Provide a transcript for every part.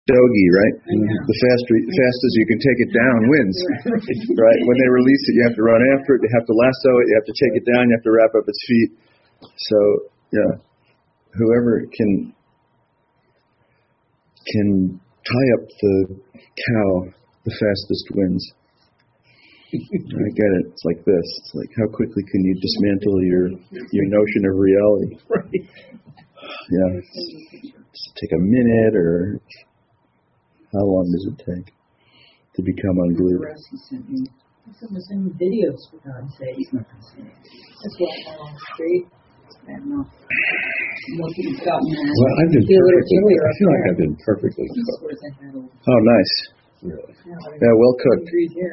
Dogi, right? The fastest you can take it down wins, right? When they release it, you have to run after it, you have to lasso it, you have to take it down, you have to wrap up its feet. So, yeah, whoever can tie up the cow the fastest wins. I get it. It's like this. It's like, how quickly can you dismantle your notion of reality? Right. Yeah. Does it take a minute, or how long does it take to become unglued? Someone sent me videos, for God's sake. He's not going to say it. That's why I'm on the street. It's bad enough. Well, I feel like I've been perfectly cooked. Oh, nice. Really. Yeah, well cooked.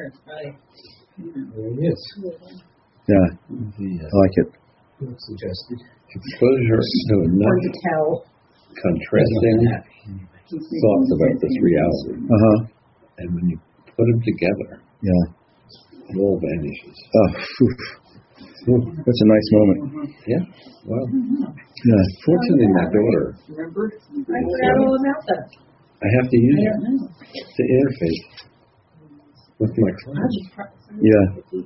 Yes. Yeah, I like it. Suggested. Exposure to enough contrasting thoughts about this reality. And when you put them together, it all vanishes. Oh, that's a nice moment. Yeah. Well, fortunately, my daughter. Remember? I forgot all about that. I have to use it to interface with my clients. Yeah.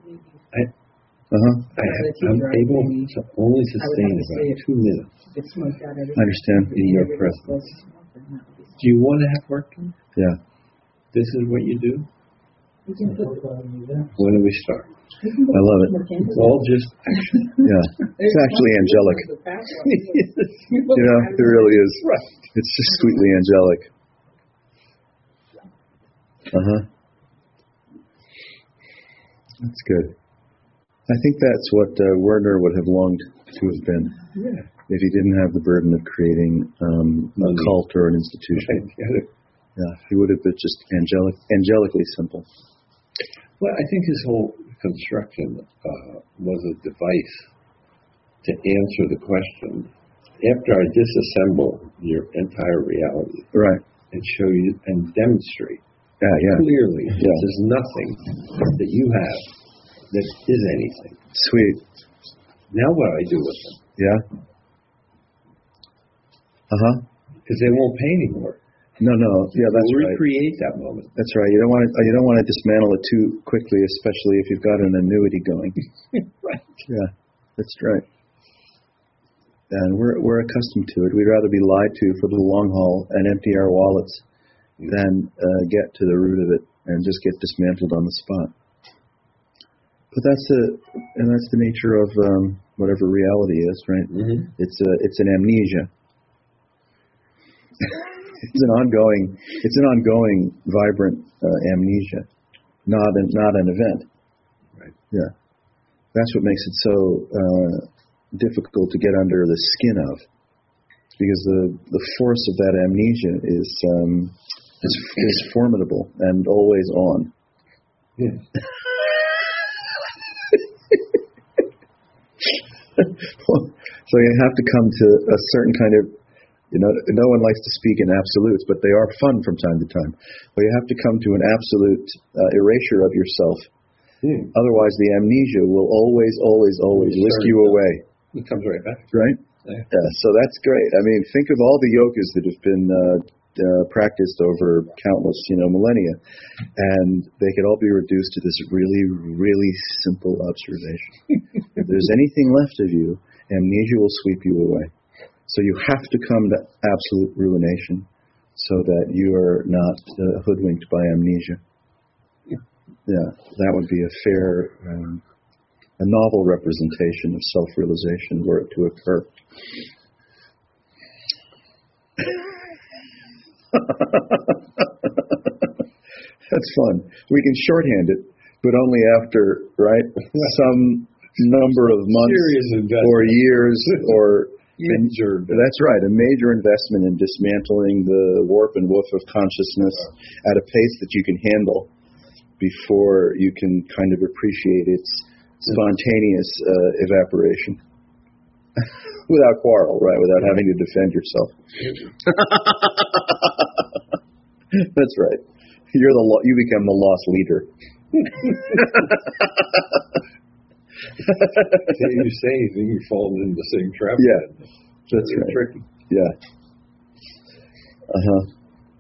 I'm able to only sustain about 2 minutes. I understand. In your presence. Do you want to have work done? Yeah. This is what you do? When do we start? I love it. It's all just action. Yeah. It's actually angelic. It really is. Right. It's just sweetly angelic. That's good. I think that's what Werner would have longed to have been if he didn't have the burden of creating a cult or an institution. Yeah, he would have been just angelically simple. Well, I think his whole construction was a device to answer the question. After I disassemble your entire reality, right, and show you and demonstrate clearly there's nothing that you have that is anything. Sweet. Now what do I do with them? Yeah. Because they won't pay anymore. No. Yeah, that's right. Recreate that moment. That's right. You don't want to dismantle it too quickly, especially if you've got an annuity going. Right. Yeah, that's right. And we're accustomed to it. We'd rather be lied to for the long haul and empty our wallets than get to the root of it and just get dismantled on the spot. But that's the nature of whatever reality is, right? Mm-hmm. It's an amnesia. It's an ongoing, vibrant amnesia, not an event. Right. Yeah, that's what makes it so difficult to get under the skin of, because the force of that amnesia is formidable and always on. Yeah. So you have to come to a certain kind of, no one likes to speak in absolutes, but they are fun from time to time. But you have to come to an absolute erasure of yourself. Otherwise, the amnesia will always whisk you away. It comes right back. Right? Yeah. So that's great. I mean, think of all the yogas that have been practiced over countless, millennia, and they could all be reduced to this really, really simple observation. If there's anything left of you, amnesia will sweep you away. So you have to come to absolute ruination so that you are not hoodwinked by amnesia. Yeah, that would be a fair, a novel representation of self-realization were it to occur. That's fun. We can shorthand it, but only after, some number of months or years or major. That's right, a major investment in dismantling the warp and woof of consciousness at a pace that you can handle before you can kind of appreciate its spontaneous evaporation. Without quarrel, without having to defend yourself. That's right. You become the lost leader. You say anything, you fall into the same trap. Yeah, that's right. Tricky. Yeah.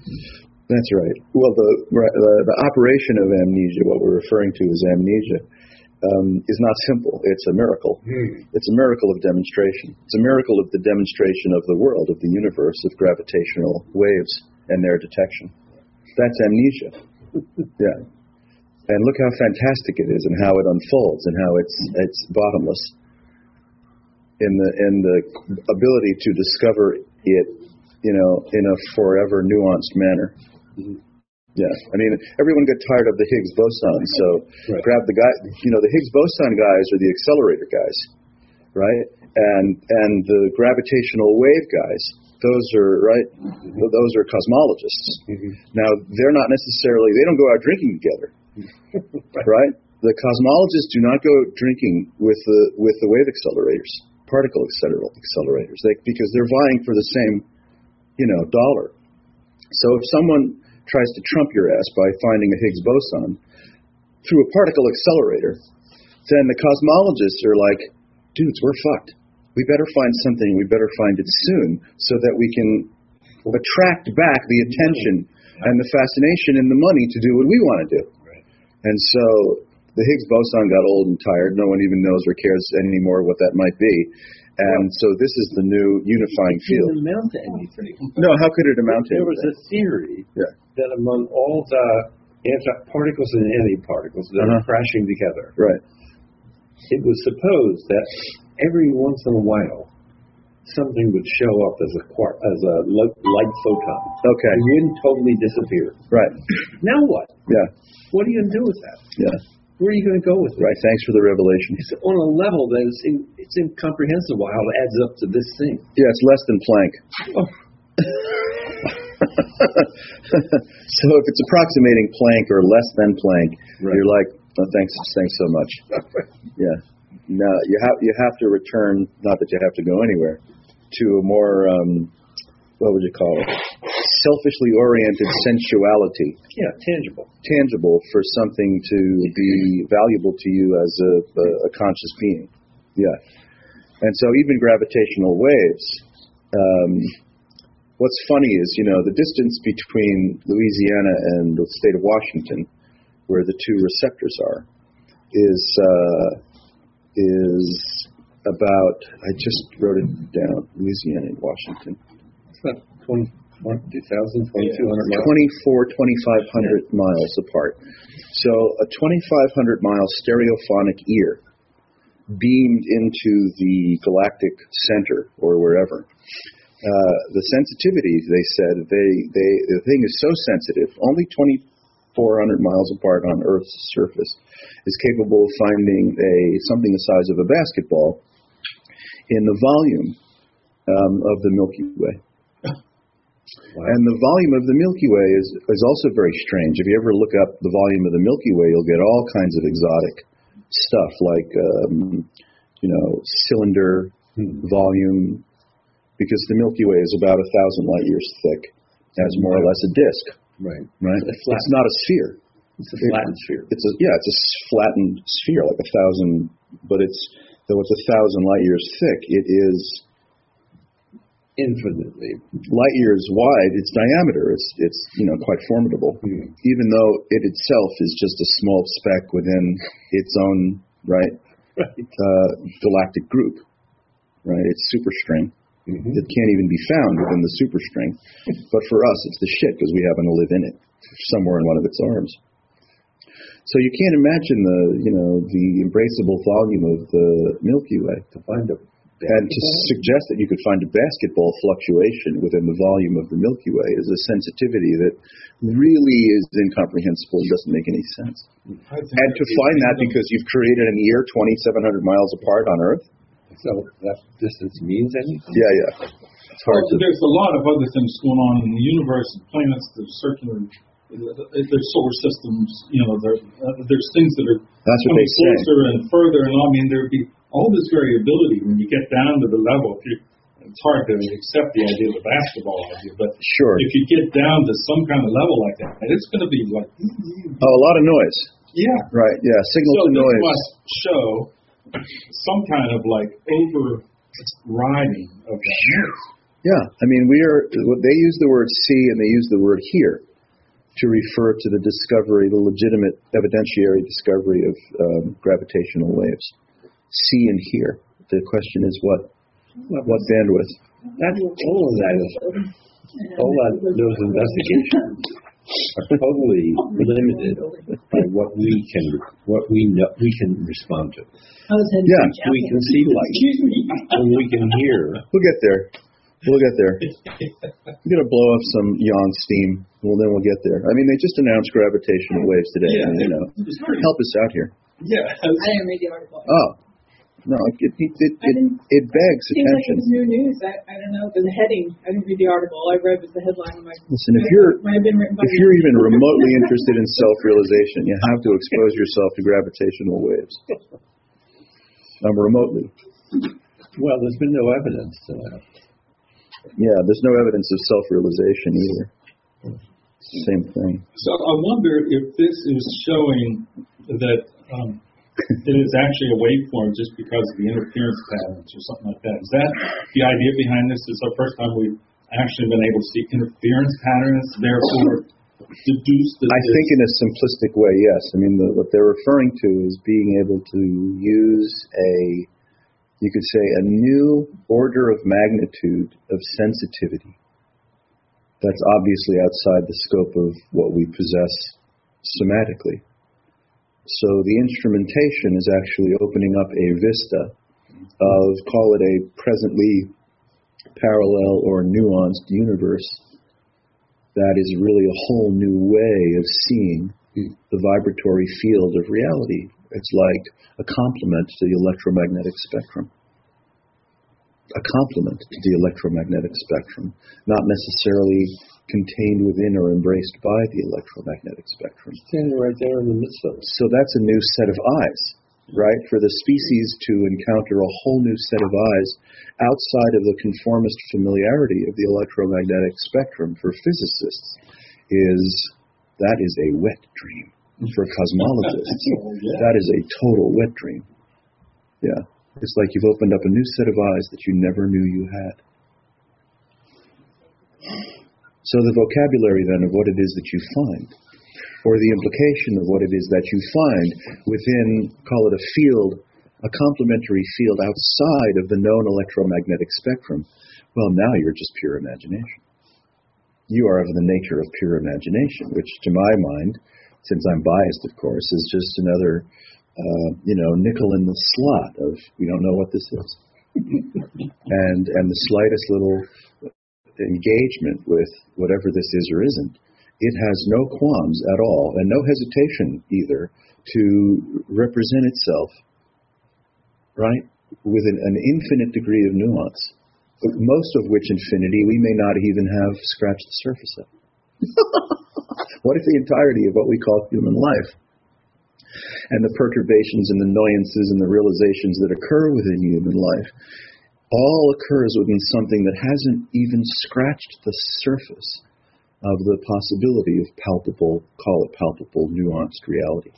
That's right. Well, the operation of amnesia, what we're referring to as amnesia, is not simple. It's a miracle. It's a miracle of demonstration. It's a miracle of the demonstration of the world, of the universe, of gravitational waves and their detection. That's amnesia. Yeah. And look how fantastic it is, and how it unfolds, and how it's bottomless in the ability to discover it, in a forever nuanced manner. Yeah, I mean, everyone got tired of the Higgs boson, so grab the guy. The Higgs boson guys are the accelerator guys, right? And the gravitational wave guys, those are cosmologists. Now, they're not necessarily, they don't go out drinking together, right? The cosmologists do not go drinking with the wave accelerators, particle accelerators, because they're vying for the same, dollar. So if someone tries to trump your ass by finding a Higgs boson through a particle accelerator, then the cosmologists are like, dudes, we're fucked. We better find something. We better find it soon so that we can attract back the attention and the fascination and the money to do what we want to do. Right. And so the Higgs boson got old and tired. No one even knows or cares anymore what that might be. And so this is the new unifying field. It didn't amount to anything. No, how could it amount to anything? There was a theory that among all the particles and antiparticles that are crashing together, it was supposed that every once in a while something would show up as a light photon. Okay. And then totally disappear. Right. Now what? Yeah. What are you going to do with that? Yeah. Where are you going to go with it? Right. Thanks for the revelation. It's on a level that it's incomprehensible how it adds up to this thing. Yeah, it's less than Planck. Oh. So if it's approximating Planck or less than Planck, you're like, oh, thanks so much. Yeah. No, you have to return. Not that you have to go anywhere, to a more what would you call it? Selfishly oriented sensuality. Yeah, tangible for something to be valuable to you as a conscious being. Yeah. And so even gravitational waves, what's funny is, the distance between Louisiana and the state of Washington, where the two receptors are, is about, I just wrote it down, Louisiana and Washington. It's about 2,200 miles? 2,500 miles apart. So a 2,500 mile stereophonic ear beamed into the galactic center or wherever. The sensitivity, they said, the thing is so sensitive, only 2,400 miles apart on Earth's surface, is capable of finding something the size of a basketball in the volume of the Milky Way. Wow. And the volume of the Milky Way is also very strange. If you ever look up the volume of the Milky Way, you'll get all kinds of exotic stuff like, cylinder volume, because the Milky Way is about 1,000 light years thick, as more or less a disk. Right. It's not a sphere. It's a flattened sphere. It's a flattened sphere, like 1,000. But though it's 1,000 light years thick, it is infinitely light years wide. Its diameter, it's quite formidable, even though it itself is just a small speck within its own galactic group. Right. It's superstring. It can't even be found within the superstring. But for us, it's the shit because we happen to live in it, somewhere in one of its arms. So you can't imagine the embraceable volume of the Milky Way. And to suggest that you could find a basketball fluctuation within the volume of the Milky Way is a sensitivity that really is incomprehensible and doesn't make any sense. And to find that because you've created an ear 2,700 miles apart on Earth? So that distance means anything? Yeah. It's hard to... There's a lot of other things going on in the universe, planets that are circular, there's solar systems, there's things that are coming closer and further, and there'd be all this variability when you get down to the level. It's hard to accept the idea of the basketball idea, but if you get down to some kind of level like that, it's going to be like... Oh, a lot of noise. Yeah. Right, yeah, signal to noise. So this must show some kind of overriding of that noise. Yeah, I mean, they use the word see and they use the word hear to refer to the discovery, the legitimate evidentiary discovery of gravitational waves. See and hear. The question is what bandwidth? Those investigations are totally limited by what we can respond to. Yeah, we can see light, and we can hear. We'll get there. We're gonna blow off some yawn steam. Well, then we'll get there. I mean, they just announced gravitational waves today. Yeah, help us out here. Yeah, I didn't read the article. Oh, no, it begs It seems like it attention. was new news. I don't know. The heading. I didn't read the article. All I read was the headline. Listen, if might have been written by you're even remotely interested in self-realization, you have to expose yourself to gravitational waves. Remotely. Well, there's been no evidence to that. Yeah, there's no evidence of self-realization either. Same thing. So I wonder if this is showing that it is actually a waveform just because of the interference patterns or something like that. Is that the idea behind this? Is the first time we've actually been able to see interference patterns, therefore deduce that I think in a simplistic way, yes. I mean, what they're referring to is being able to use you could say, a new order of magnitude of sensitivity that's obviously outside the scope of what we possess somatically. So the instrumentation is actually opening up a vista of, call it a presently parallel or nuanced universe that is really a whole new way of seeing the vibratory field of reality. It's like a complement to the electromagnetic spectrum. A complement to the electromagnetic spectrum, not necessarily contained within or embraced by the electromagnetic spectrum. Standing right there in the midst of it. So that's a new set of eyes, right? For the species to encounter a whole new set of eyes outside of the conformist familiarity of the electromagnetic spectrum for physicists that is a wet dream. For cosmologists, that is a total wet dream. Yeah. It's like you've opened up a new set of eyes that you never knew you had. So the vocabulary then of what it is that you find, or the implication of what it is that you find within, call it a field, a complementary field outside of the known electromagnetic spectrum, well, now you're just pure imagination. You are of the nature of pure imagination, which to my mind, since I'm biased, of course, is just another, nickel in the slot of we don't know what this is, and the slightest little engagement with whatever this is or isn't, it has no qualms at all and no hesitation either to represent itself, right, with an infinite degree of nuance, most of which infinity we may not even have scratched the surface of. What if the entirety of what we call human life and the perturbations and annoyances and the realizations that occur within human life all occurs within something that hasn't even scratched the surface of the possibility of palpable, call it palpable, nuanced reality?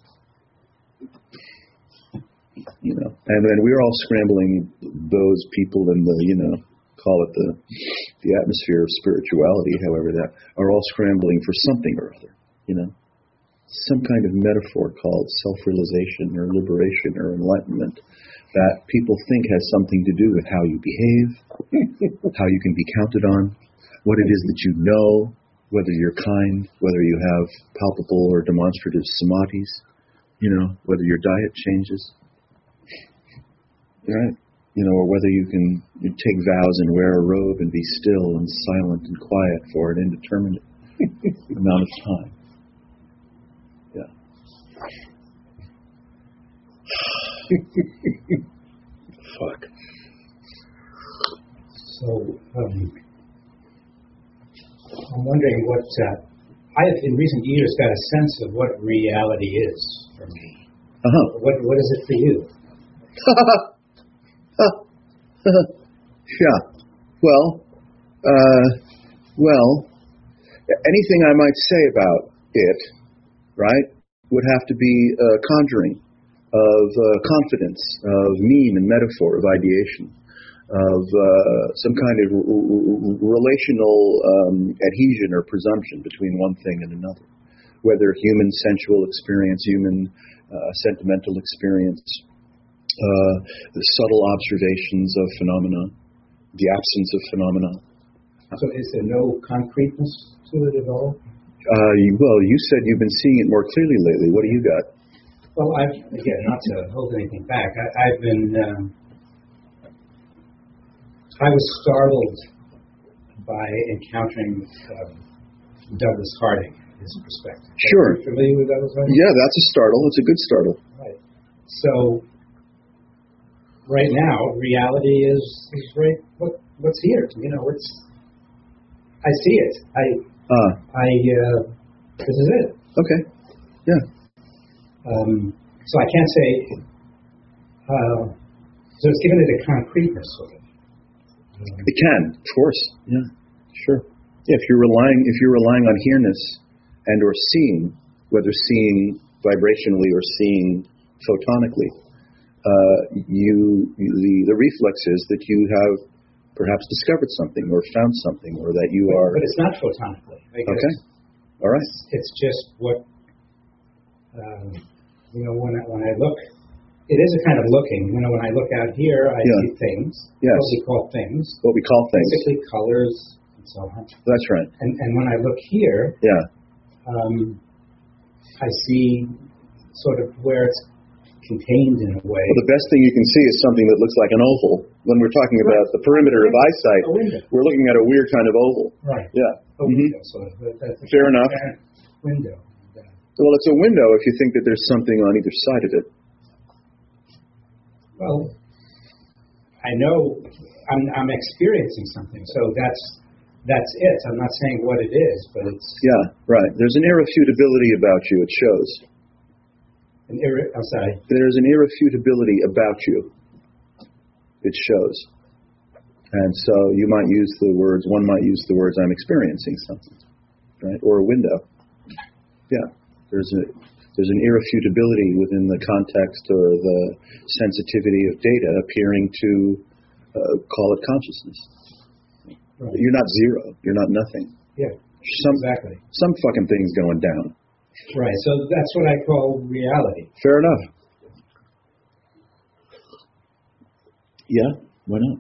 And then we're all scrambling, those people in the, call it the atmosphere of spirituality, however that, are all scrambling for something or other, some kind of metaphor called self-realization or liberation or enlightenment that people think has something to do with how you behave, how you can be counted on, what it is that you know, whether you're kind, whether you have palpable or demonstrative samadhis, whether your diet changes, right? Or whether you can take vows and wear a robe and be still and silent and quiet for an indeterminate amount of time. Yeah. Fuck. So, I'm wondering what, I have in recent years got a sense of what reality is for me. Uh-huh. What is it for you? Yeah. Well, anything I might say about it, right, would have to be a conjuring of confidence, of meme and metaphor, of ideation. some kind of relational adhesion or presumption between one thing and another, whether human sensual experience, human sentimental experience, the subtle observations of phenomena, the absence of phenomena. So is there no concreteness to it at all? Well, you said you've been seeing it more clearly lately. What do you got? Well, again, not to hold anything back, I've been, I was startled by encountering Douglas Harding, his perspective. Sure. Are you familiar with Douglas Harding? Yeah, that's a startle. It's a good startle. Right. So, right now, reality is right. What's here? You know, I see it. This is it. Okay. Yeah. So I can't say. So it's given it a concreteness, sort of. It can, of course. Yeah. Sure. Yeah, if you're relying on hearness and or seeing, whether seeing vibrationally or seeing photonically, the reflex is that you have perhaps discovered something or found something, or that you are. But it's not photonically. Okay. All right. It's just what when I look. It is a kind of looking. When I look out here, I see things. Yes. What we call things. What we call things. Basically colors and so on. That's right. And when I look here, I see sort of where it's contained in a way. Well, the best thing you can see is something that looks like an oval. When we're talking about the perimeter of eyesight, we're looking at a weird kind of oval. Right. Yeah. A window, sort of. Fair enough. Window. Well, it's a window if you think that there's something on either side of it. Well, I know I'm experiencing something, so that's it. I'm not saying what it is, but it's... Yeah, right. There's an irrefutability about you, it shows. I'm sorry? There's an irrefutability about you. It shows. And so one might use the words, I'm experiencing something, right? Or a window. Yeah. There's an irrefutability within the context or the sensitivity of data appearing to call it consciousness. Right. You're not zero. You're not nothing. Yeah, exactly. Some fucking thing's going down. Right, so that's what I call reality. Fair enough. Yeah, why not?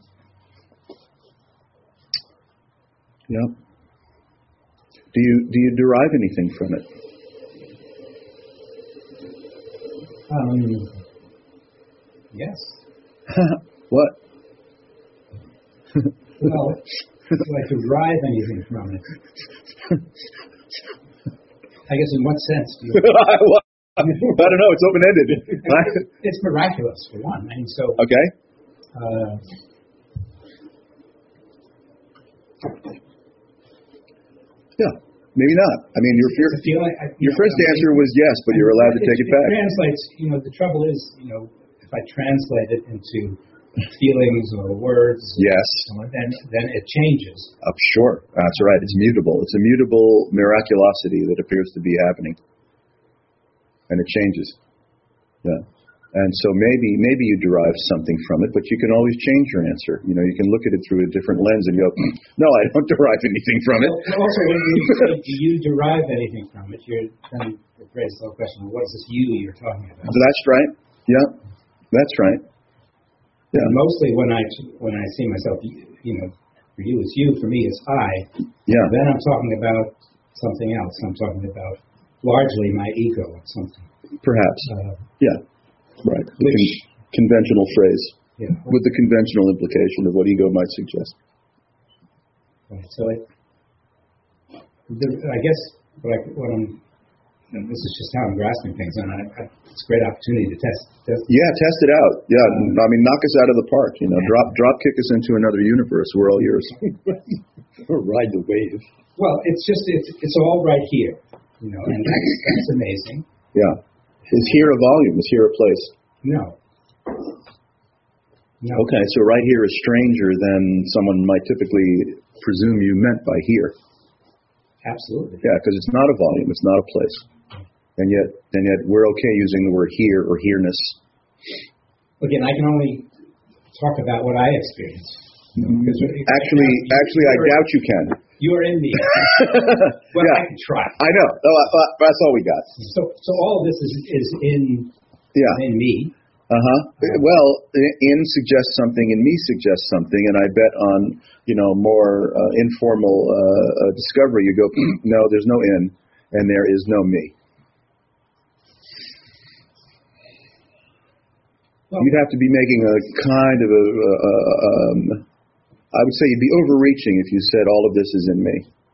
Yeah. Do you derive anything from it? Yes. What? Well, do I derive anything from it? I guess in what sense do you... I don't know. It's open-ended. It's miraculous, for one. I mean, so... Okay. Yeah. Maybe not. I mean, your first answer was yes, but you're allowed to take it back. It translates, the trouble is, if I translate it into feelings or words, yes, then it changes. Sure. That's right. It's mutable. It's a mutable miraculosity that appears to be happening. And it changes. Yeah. And so maybe you derive something from it, but you can always change your answer. You can look at it through a different lens and go, no, I don't derive anything from it. Well, also, when you say, do you derive anything from it, then it raises the question, what is this you you're talking about? That's right. Yeah, that's right. Yeah. And mostly when I see myself, for you it's you, for me it's I. Yeah. Then I'm talking about something else. I'm talking about largely my ego or something. Perhaps. Yeah. Right. Conventional phrase. Yeah. With the conventional implication of what ego might suggest. Right. So I guess what I'm. This is just how I'm grasping things, and it's a great opportunity to test. Yeah, test it out. Yeah, I mean, knock us out of the park. Drop kick us into another universe. We're all yours. Ride the wave. Well, it's all right here, and that's amazing. Yeah. Is here a volume? Is here a place? No. Okay, so right here is stranger than someone might typically presume you meant by here. Absolutely. Yeah, because it's not a volume, it's not a place. And yet we're okay using the word here or here-ness. Again, I can only talk about what I experience. Actually, I doubt you can. You are in me. Well, yeah. I can try. I know. That's all we got. So all of this is in me. Well, in suggests something, and me suggests something, and I bet on more informal discovery, you go, no, there's no in, and there is no me. Well, you'd have to be making a kind of I would say you'd be overreaching if you said all of this is in me.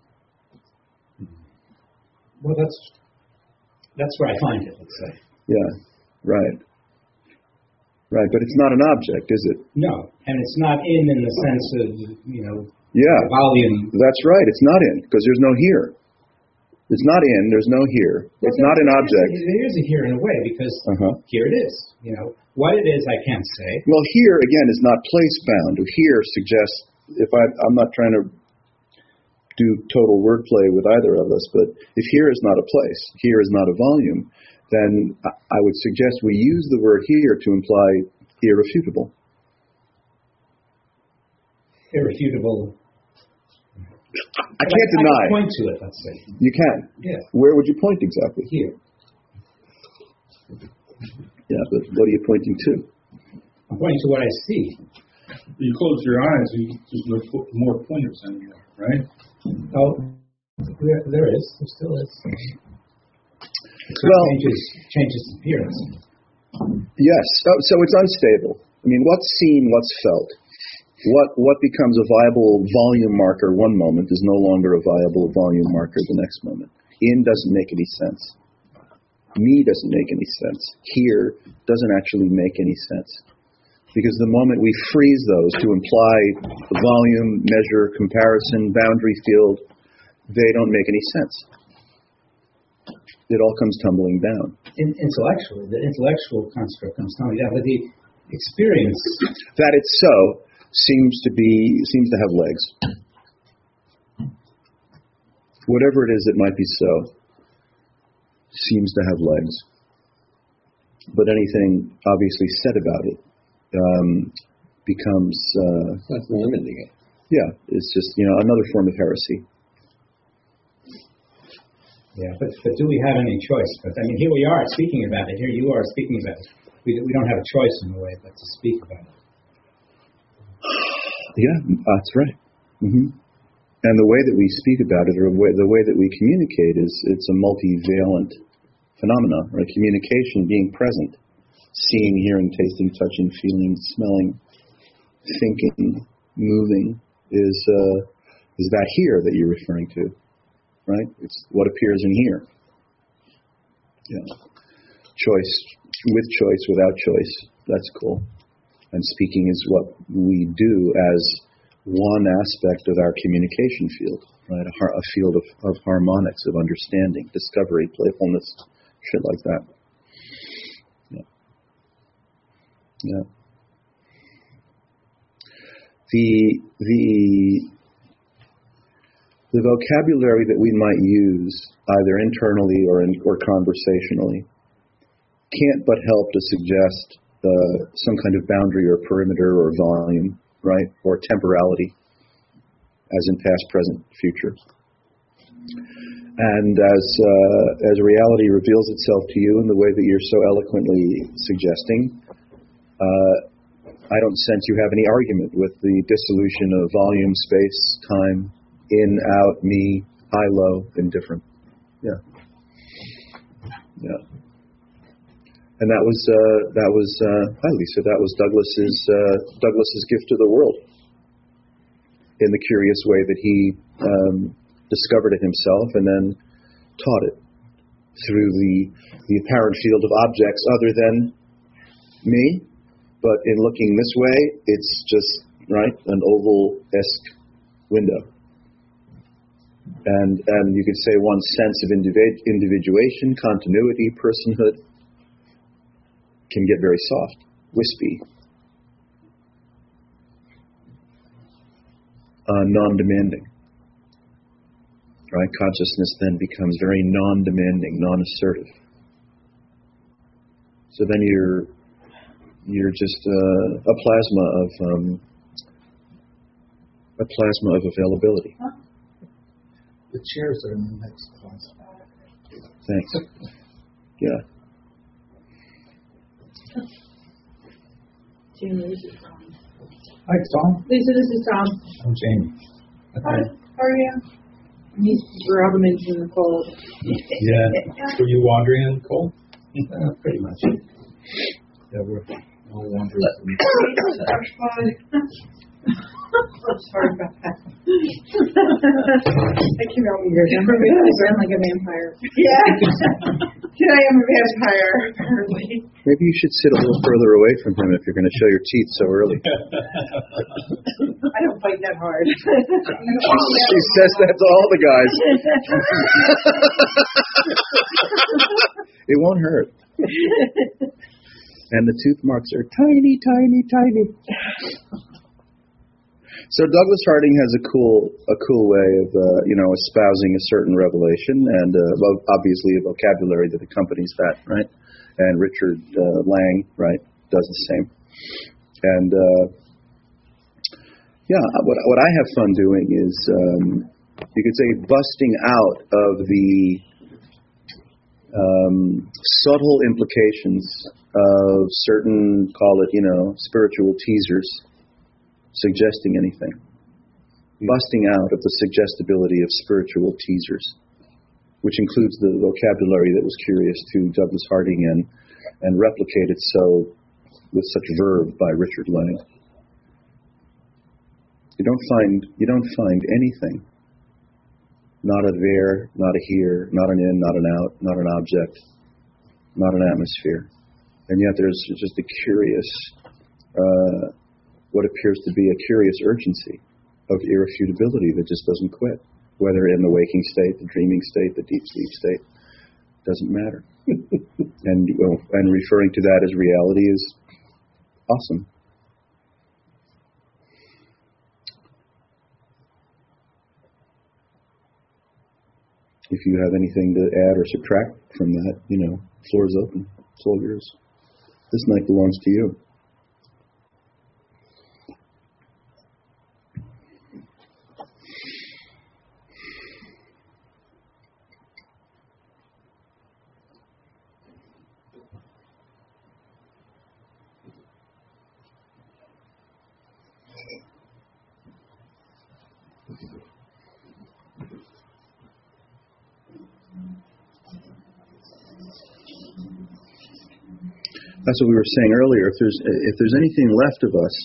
Well, that's where I find it, let's say. Yeah, right. Right, but it's not an object, is it? No, and it's not in the sense of, volume. That's right, it's not in, because there's no here. It's not in, there's no here. Well, it's not an object. There is a here in a way, because here it is. What it is, I can't say. Well, here, again, is not place-bound. Here suggests, I'm not trying to do total wordplay with either of us, but if here is not a place, here is not a volume, then I would suggest we use the word here to imply irrefutable. Irrefutable. I can't deny. I can point to it, let's say. You can? Yeah. Where would you point exactly? Here. Yeah, but what are you pointing to? I'm pointing to what I see. You close your eyes, there's no more pointers anymore, right? Oh, there is. There still is. Well, changes appearance. Yes. So it's unstable. I mean, what's seen, what's felt. What becomes a viable volume marker one moment is no longer a viable volume marker the next moment. In doesn't make any sense. Me doesn't make any sense. Here doesn't actually make any sense. Because the moment we freeze those to imply volume, measure, comparison, boundary field, they don't make any sense. It all comes tumbling down. Intellectually, the intellectual construct comes tumbling down, but the experience that it's so seems to have legs. Whatever it is that might be so seems to have legs. But anything obviously said about it becomes that's limiting it. Yeah, it's just another form of heresy. Yeah, but do we have any choice? But I mean, here we are speaking about it. Here you are speaking about it. We don't have a choice in a way, but to speak about it. Yeah, that's right. Mm-hmm. And the way that we speak about it, or the way that we communicate, it's a multivalent phenomenon, right? Communication, being present, seeing, hearing, tasting, touching, feeling, smelling, thinking, moving, is that here that you're referring to, right? It's what appears in here. Yeah. Choice, with choice, without choice. That's cool. And speaking is what we do as one aspect of our communication field, right? A field of harmonics, of understanding, discovery, playfulness, shit like that. Yeah. Yeah. The vocabulary that we might use, either internally or conversationally, can't but help to suggest some kind of boundary or perimeter or volume, right? Or temporality, as in past, present, future. And as reality reveals itself to you in the way that you're so eloquently suggesting, I don't sense you have any argument with the dissolution of volume, space, time, in, out, me, high, low, indifferent. Yeah. Yeah. And that was hi Lisa, that was Douglas's gift to the world, in the curious way that he discovered it himself and then taught it through the apparent field of objects other than me. But in looking this way, it's just, right, an oval-esque window. And you could say one's sense of individuation, continuity, personhood can get very soft, wispy, non-demanding. Right? Consciousness then becomes very non-demanding, non-assertive. So then You're just a plasma of availability. The chairs are in the next class. Thanks. Yeah. Jamie, this is Tom. Hi, Tom. Lisa, this is Tom. I'm Jamie. Hi, how are you? He's rubbing in the cold. Yeah. Were you wandering in the cold? Pretty much. Yeah, we're all wandering. I'm sorry about that. I came out weird. I ran like a vampire. Yeah. I am a vampire, apparently. Maybe you should sit a little further away from him if you're going to show your teeth so early. I don't fight that hard. She says that to all the guys. It won't hurt. And the tooth marks are tiny, tiny, tiny. So Douglas Harding has a cool way of espousing a certain revelation, and obviously a vocabulary that accompanies that, right? And Richard Lang, right, does the same. And what I have fun doing is, you could say, busting out of the subtle implications of certain, call it, spiritual teasers, suggesting anything. Busting out of the suggestibility of spiritual teasers, which includes the vocabulary that was curious to Douglas Harding and replicated so with such verve by Richard Lang. You don't find anything. Not a there, not a here, not an in, not an out, not an object, not an atmosphere. And yet there's just a curious, what appears to be a curious urgency of irrefutability that just doesn't quit. Whether in the waking state, the dreaming state, the deep sleep state, doesn't matter. and referring to that as reality is awesome. If you have anything to add or subtract from that, floor is open. It's all yours. This night belongs to you. That's what we were saying earlier. If there's anything left of us,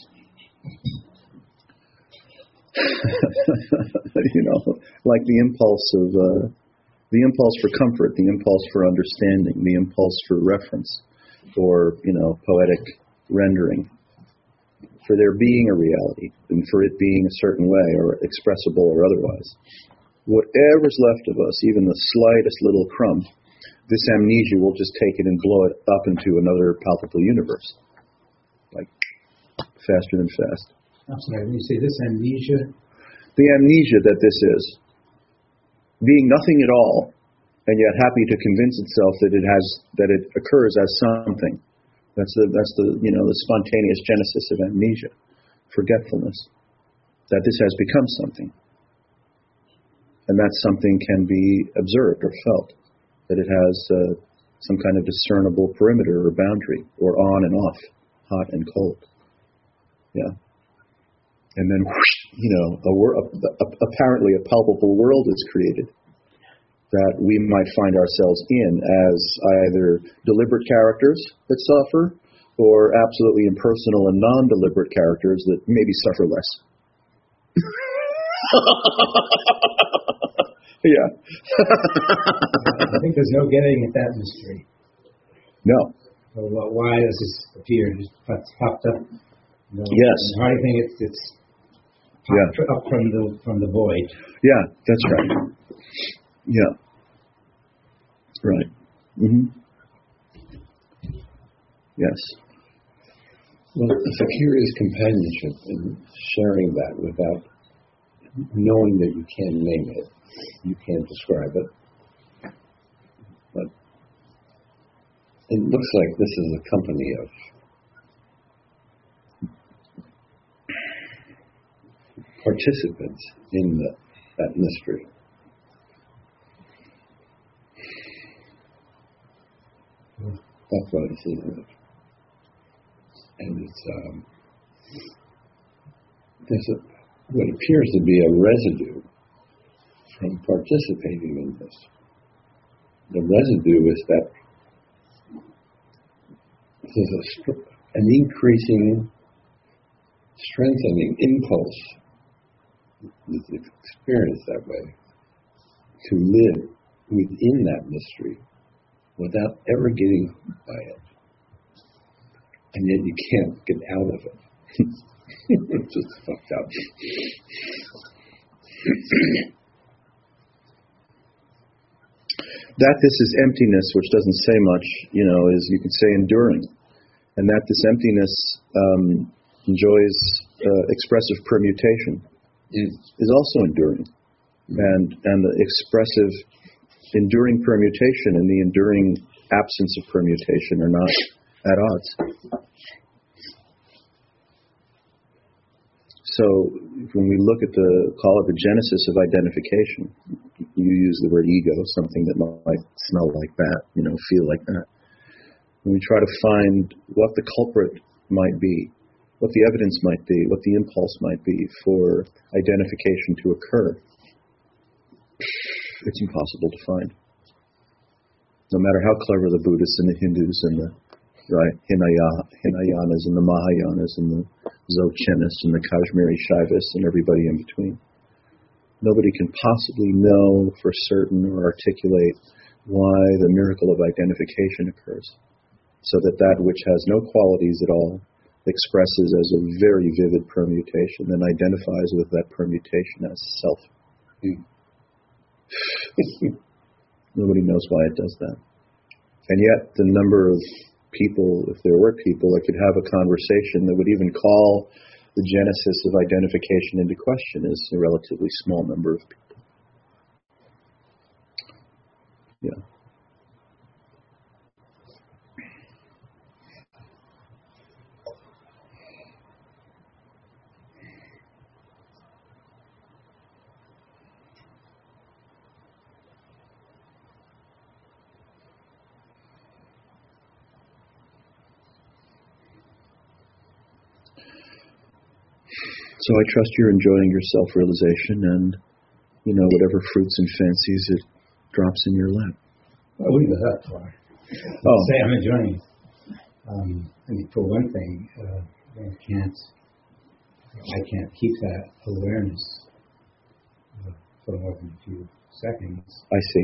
like the impulse for comfort, the impulse for understanding, the impulse for reference, or poetic rendering, for there being a reality and for it being a certain way or expressible or otherwise, whatever's left of us, even the slightest little crumb, this amnesia will just take it and blow it up into another palpable universe, like faster than fast. I'm sorry, when you say this amnesia? The amnesia that this is, being nothing at all, and yet happy to convince itself that it occurs as something. That's the spontaneous genesis of amnesia, forgetfulness, that this has become something, and that something can be observed or felt. That it has some kind of discernible perimeter or boundary, or on and off, hot and cold. Yeah. And then, apparently a palpable world is created that we might find ourselves in as either deliberate characters that suffer, or absolutely impersonal and non-deliberate characters that maybe suffer less. Yeah. I think there's no getting at that mystery. No. So why does this appear? Just popped up. Yes. The harding thing, it's popped up from the void. Yeah, that's right. Yeah. Right. Mm-hmm. Yes. Well, it's a curious companionship in sharing that without knowing that you can't name it. You can't describe it. But it looks like this is a company of participants in that mystery. That's what I see in it. And it's there's what appears to be a residue from participating in this. The residue is that there's an increasing, strengthening impulse that's experienced that way to live within that mystery without ever getting hooked by it. And yet you can't get out of it. It's just fucked up. That this is emptiness, which doesn't say much, is, you could say, enduring. And that this emptiness enjoys expressive permutation is also enduring. And the expressive enduring permutation and the enduring absence of permutation are not at odds. So when we look at call it the genesis of identification, you use the word ego, something that might smell like that, feel like that. When we try to find what the culprit might be, what the evidence might be, what the impulse might be for identification to occur, it's impossible to find. No matter how clever the Buddhists and the Hindus and the Hinayanas and the Mahayanas and the Dzogchenists and the Kashmiri Shaivists and everybody in between. Nobody can possibly know for certain or articulate why the miracle of identification occurs, so that which has no qualities at all expresses as a very vivid permutation, then identifies with that permutation as self. Nobody knows why it does that. And yet the number of people, if there were people that could have a conversation that would even call the genesis of identification into question, is a relatively small number of people. Yeah. So I trust you're enjoying your self-realization and, whatever fruits and fancies it drops in your lap. Well, leave it that far. Say I'm enjoying it. For one thing, I can't keep that awareness for more than a few seconds. I see.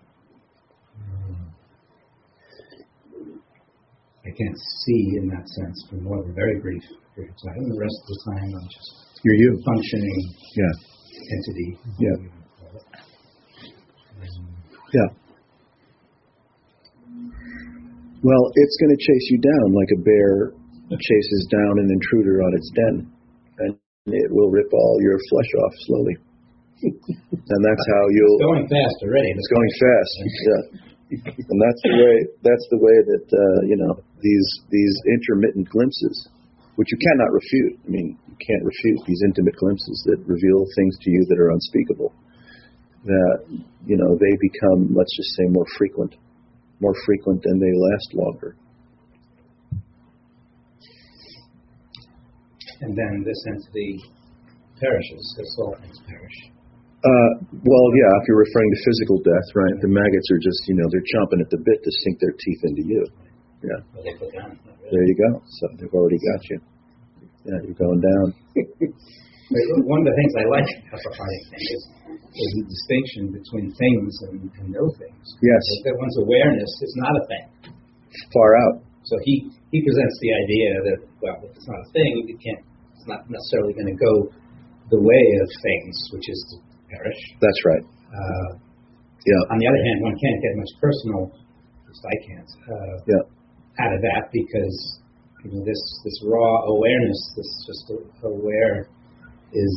I can't see in that sense for more than a very brief period of time. And the rest of the time I'm just you're you. Functioning entity. Yeah. Yeah. Well, it's going to chase you down like a bear chases down an intruder on its den. And it will rip all your flesh off slowly. And that's how you'll... It's going fast already. It's going fast, yeah. And that's the way that, these intermittent glimpses, which you cannot refute. I mean, you can't refute these intimate glimpses that reveal things to you that are unspeakable. That, they become, let's just say, more frequent and they last longer. And then this entity perishes, as all things perish. Well, yeah, if you're referring to physical death, right? The maggots are just, they're chomping at the bit to sink their teeth into you. Yeah. Well, they put down. There you go. So they've already got you. Yeah, you're going down. One of the things I like about the Harding thing is the distinction between things and no things. Yes. That one's awareness is not a thing. Far out. So he presents the idea that, well, if it's not a thing, it's not necessarily going to go the way of things, which is to perish. That's right. On the other hand, one can't get much personal, at least I can't, out of that, because this raw awareness, this just aware, is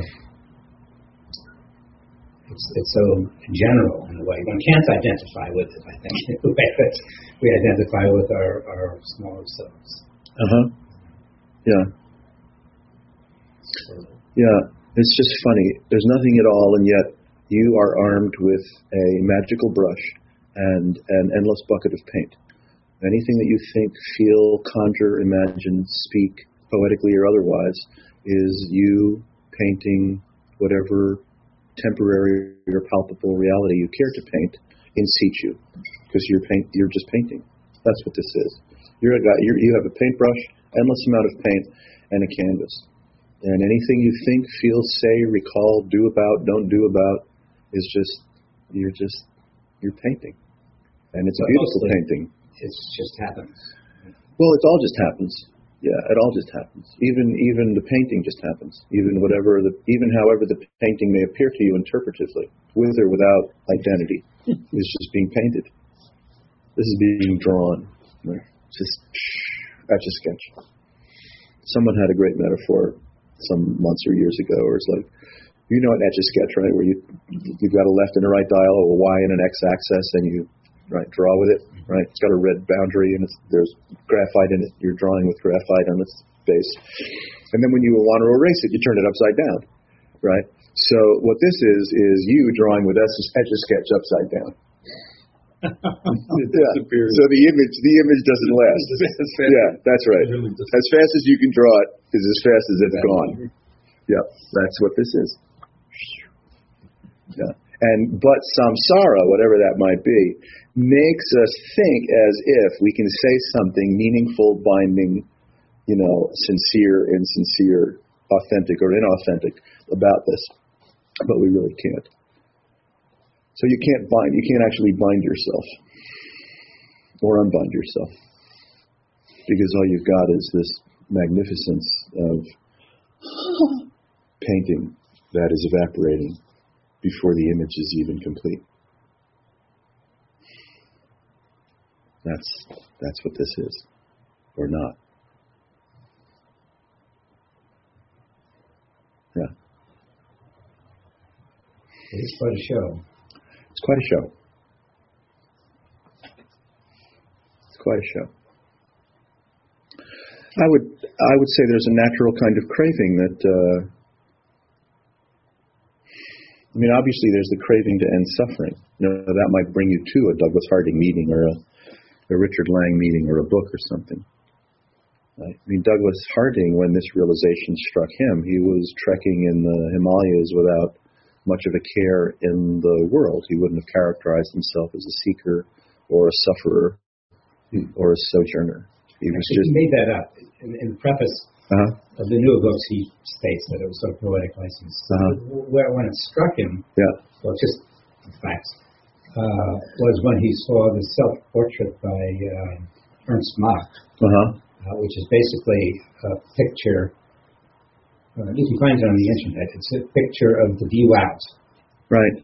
it's so general in a way. One can't identify with it, I think, in the way that we identify with our smaller selves. Yeah. So, yeah. It's just funny. There's nothing at all, and yet you are armed with a magical brush and an endless bucket of paint. Anything that you think, feel, conjure, imagine, speak, poetically or otherwise, is you painting whatever temporary or palpable reality you care to paint in situ, because you're just painting. That's what this is. You have a paintbrush, endless amount of paint, and a canvas. And anything you think, feel, say, recall, do about, don't do about, is just you're painting. And it's a beautiful painting. It just happens. Well, it all just happens. Yeah, it all just happens. Even the painting just happens. Even however the painting may appear to you interpretively, with or without identity, is just being painted. This is being drawn. Right? Just etch a sketch. Someone had a great metaphor some months or years ago, where it's like, you know, an etch a sketch, right? Where you've got a left and a right dial, a Y and an X axis, and you draw with it, right? It's got a red boundary, and there's graphite in it. You're drawing with graphite on its base, and then when you want to erase it, you turn it upside down, right? So what this is you drawing with etch a sketch upside down. Yeah. So the image doesn't last. Yeah, that's right. As fast as you can draw it is as fast as it's gone. Yeah, that's what this is. Yeah. But samsara, whatever that might be, makes us think as if we can say something meaningful, binding, sincere, insincere, authentic or inauthentic about this, but we really can't. So you can't actually bind yourself or unbind yourself, because all you've got is this magnificence of painting that is evaporating before the image is even complete. That's what this is, or not. Yeah. It is quite a show. It's quite a show. It's quite a show. I would say there's a natural kind of craving that. Obviously, there's the craving to end suffering. That might bring you to a Douglas Harding meeting or a Richard Lang meeting or a book or something. Right? Douglas Harding, when this realization struck him, he was trekking in the Himalayas without much of a care in the world. He wouldn't have characterized himself as a seeker or a sufferer or a sojourner. He made that up. In the preface of the newer books, he states that it was sort of poetic license. When it struck him, well, just facts, was when he saw the self-portrait by Ernst Mach, which is basically a picture. You can find it on the internet. It's a picture of the view out. Right.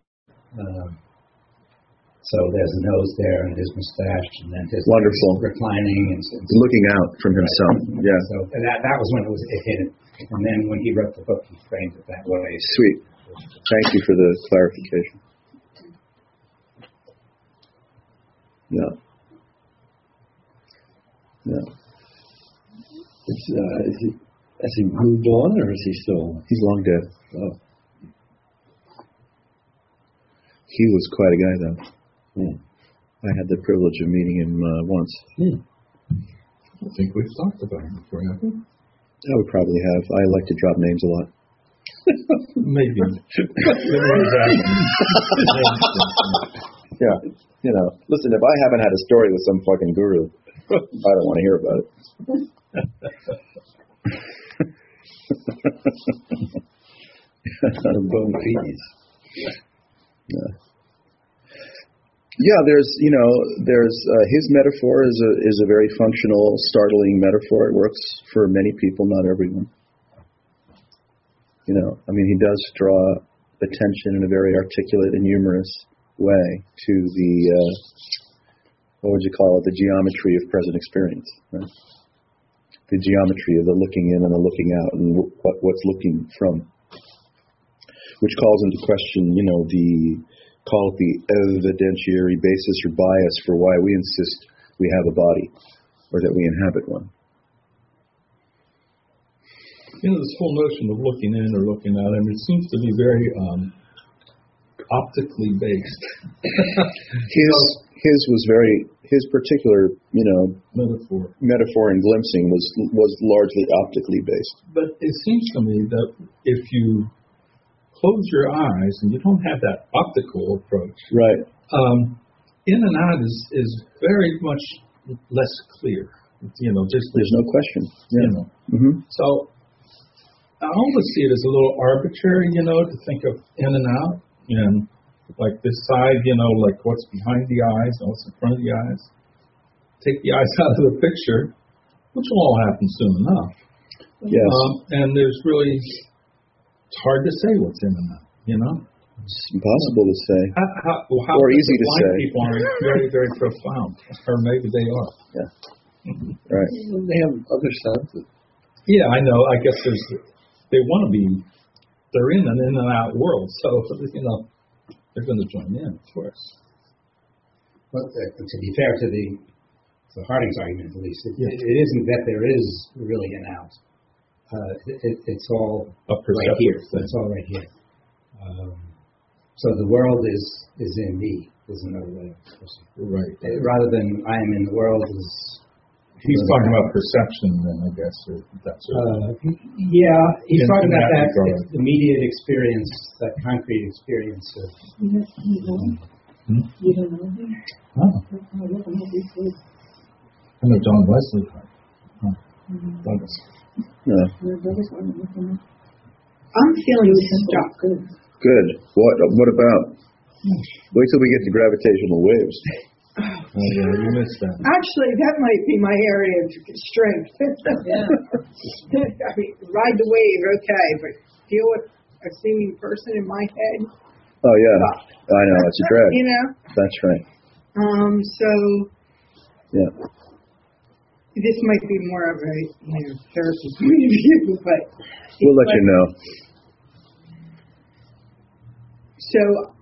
So there's a nose there and his mustache, and then his wonderful reclining and looking out from himself. Right. Yeah. So that was when it hit him. And then when he wrote the book, he framed it that way. Sweet. Thank you for the clarification. Yeah. Yeah. Has he moved on, or is he still? He's long dead. Oh. He was quite a guy, though. I had the privilege of meeting him once. I think we've talked about him before, haven't we? I would probably have. I like to drop names a lot. Maybe. Yeah. Listen, if I haven't had a story with some fucking guru, I don't want to hear about it. Bone fees. Yeah. Yeah, there's his metaphor is a very functional, startling metaphor. It works for many people, not everyone. He does draw attention in a very articulate and humorous way to the what would you call it? The geometry of present experience, right? The geometry of the looking in and the looking out, and what's looking from, which calls into question, call it the evidentiary basis or bias for why we insist we have a body or that we inhabit one. this whole notion of looking in or looking out, and it seems to be very optically based. His particular, metaphor and glimpsing was largely optically based. But it seems to me that if you close your eyes and you don't have that optical approach, right? In and out is very much less clear. There's no question. Yeah. So I always see it as a little arbitrary, to think of in and out, and like this side, like what's behind the eyes and what's in front of the eyes. Take the eyes out of the picture, which will all happen soon enough. Yes. And it's hard to say what's in and out, It's impossible to say. How or easy to say. People are very, very profound, or maybe they are. Yeah. Right. They have other senses. Yeah, I know. I guess they want to be. They're in an in and out world, so they're going to join in, of course. Well, to be fair to the Harding's argument, at least, it isn't that there is really an out. It's all right here. It's all right here. So the world is in me. Is another way of expressing it. Right. Rather than I am in the world is. He's talking about perception, then, I guess, or that sort of. Yeah, he's talking about that immediate experience, that concrete experience of. You don't know him? Oh. I know John Wesley. Douglas. No. I'm feeling stuck. Good. What about? Wait till we get to gravitational waves. Oh, yeah, you missed that. Actually, that might be my area of strength. Yeah. I mean, ride the wave, okay, but deal with a seeming person in my head. Oh yeah, I know it's a drag. That's right. So. Yeah. This might be more of a therapy point of view, but we'll let you know. So.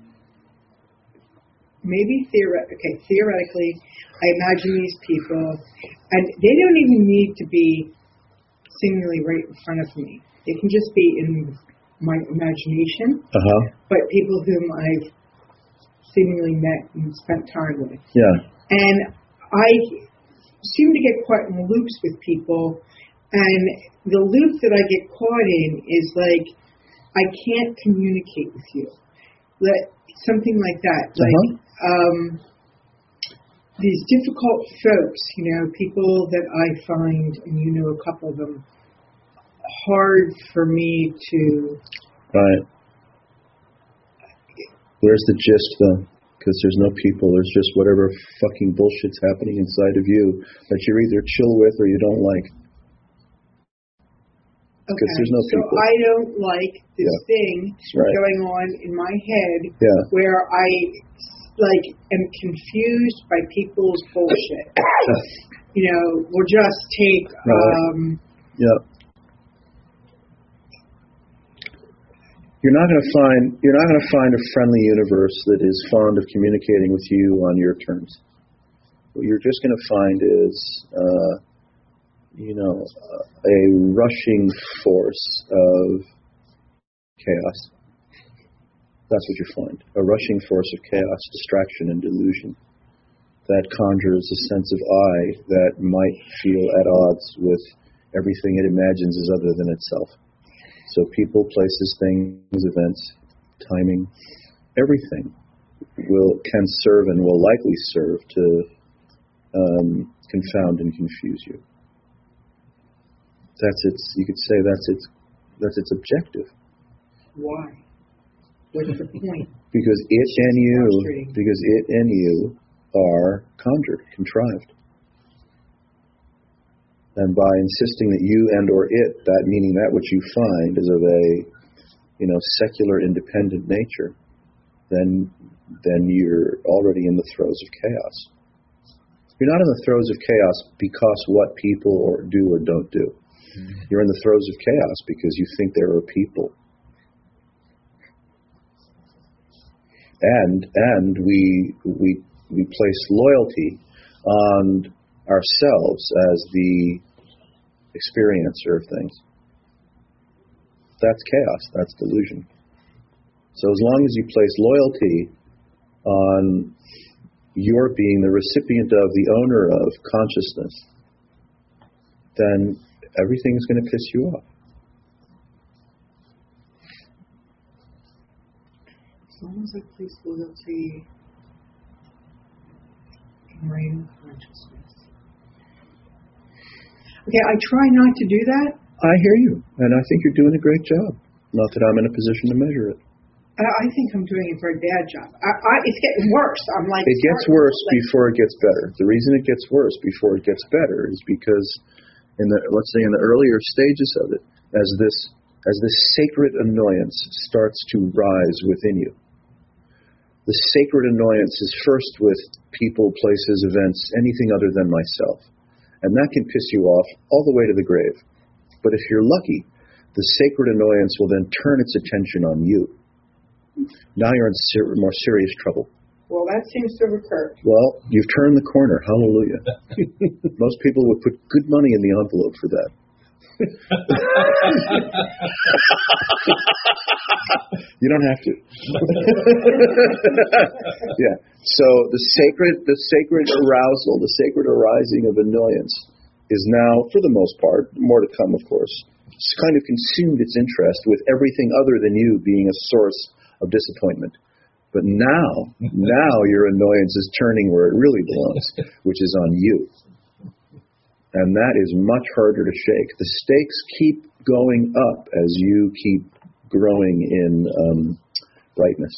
Maybe theoretically, I imagine these people, and they don't even need to be seemingly right in front of me. They can just be in my imagination, but people whom I've seemingly met and spent time with. Yeah. And I seem to get caught in loops with people, and the loop that I get caught in is like, I can't communicate with you. Something like that. Like, these difficult folks, people that I find, and a couple of them, hard for me to. Right. Where's the gist, though? Because there's no people. There's just whatever fucking bullshit's happening inside of you that you're either chill with or you don't like. Because there's no people. So I don't like this thing going on in my head where I am confused by people's bullshit. We'll just take You're not going to find a friendly universe that is fond of communicating with you on your terms. What you're just going to find is a rushing force of chaos. That's what you find. A rushing force of chaos, distraction, and delusion that conjures a sense of I that might feel at odds with everything it imagines is other than itself. So people, places, things, events, timing, everything can serve and will likely serve to confound and confuse you. You could say that's its objective. Why? What's the point? Because it and you are conjured, contrived. And by insisting that you and or it, that meaning that which you find is of a secular independent nature, then you're already in the throes of chaos. You're not in the throes of chaos because what people do or don't do. You're in the throes of chaos because you think there are people. And we place loyalty on ourselves as the experiencer of things. That's chaos. That's delusion. So as long as you place loyalty on your being the recipient of, the owner of consciousness, then everything is going to piss you off. As long as I place loyalty in my own consciousness. Okay, I try not to do that. I hear you, and I think you're doing a great job. Not that I'm in a position to measure it. I think I'm doing a very bad job. It's getting worse. I'm like, it gets worse before it gets better. The reason it gets worse before it gets better is because let's say in the earlier stages of it, as this sacred annoyance starts to rise within you. The sacred annoyance is first with people, places, events, anything other than myself. And that can piss you off all the way to the grave. But if you're lucky, the sacred annoyance will then turn its attention on you. Now you're in more serious trouble. Well, that seems to have occurred. Well, you've turned the corner. Hallelujah. Most people would put good money in the envelope for that. You don't have to. Yeah. So the sacred arousal, the sacred arising of annoyance is now, for the most part, more to come, of course, it's kind of consumed its interest with everything other than you being a source of disappointment. But now your annoyance is turning where it really belongs, which is on you. And that is much harder to shake. The stakes keep going up as you keep growing in brightness.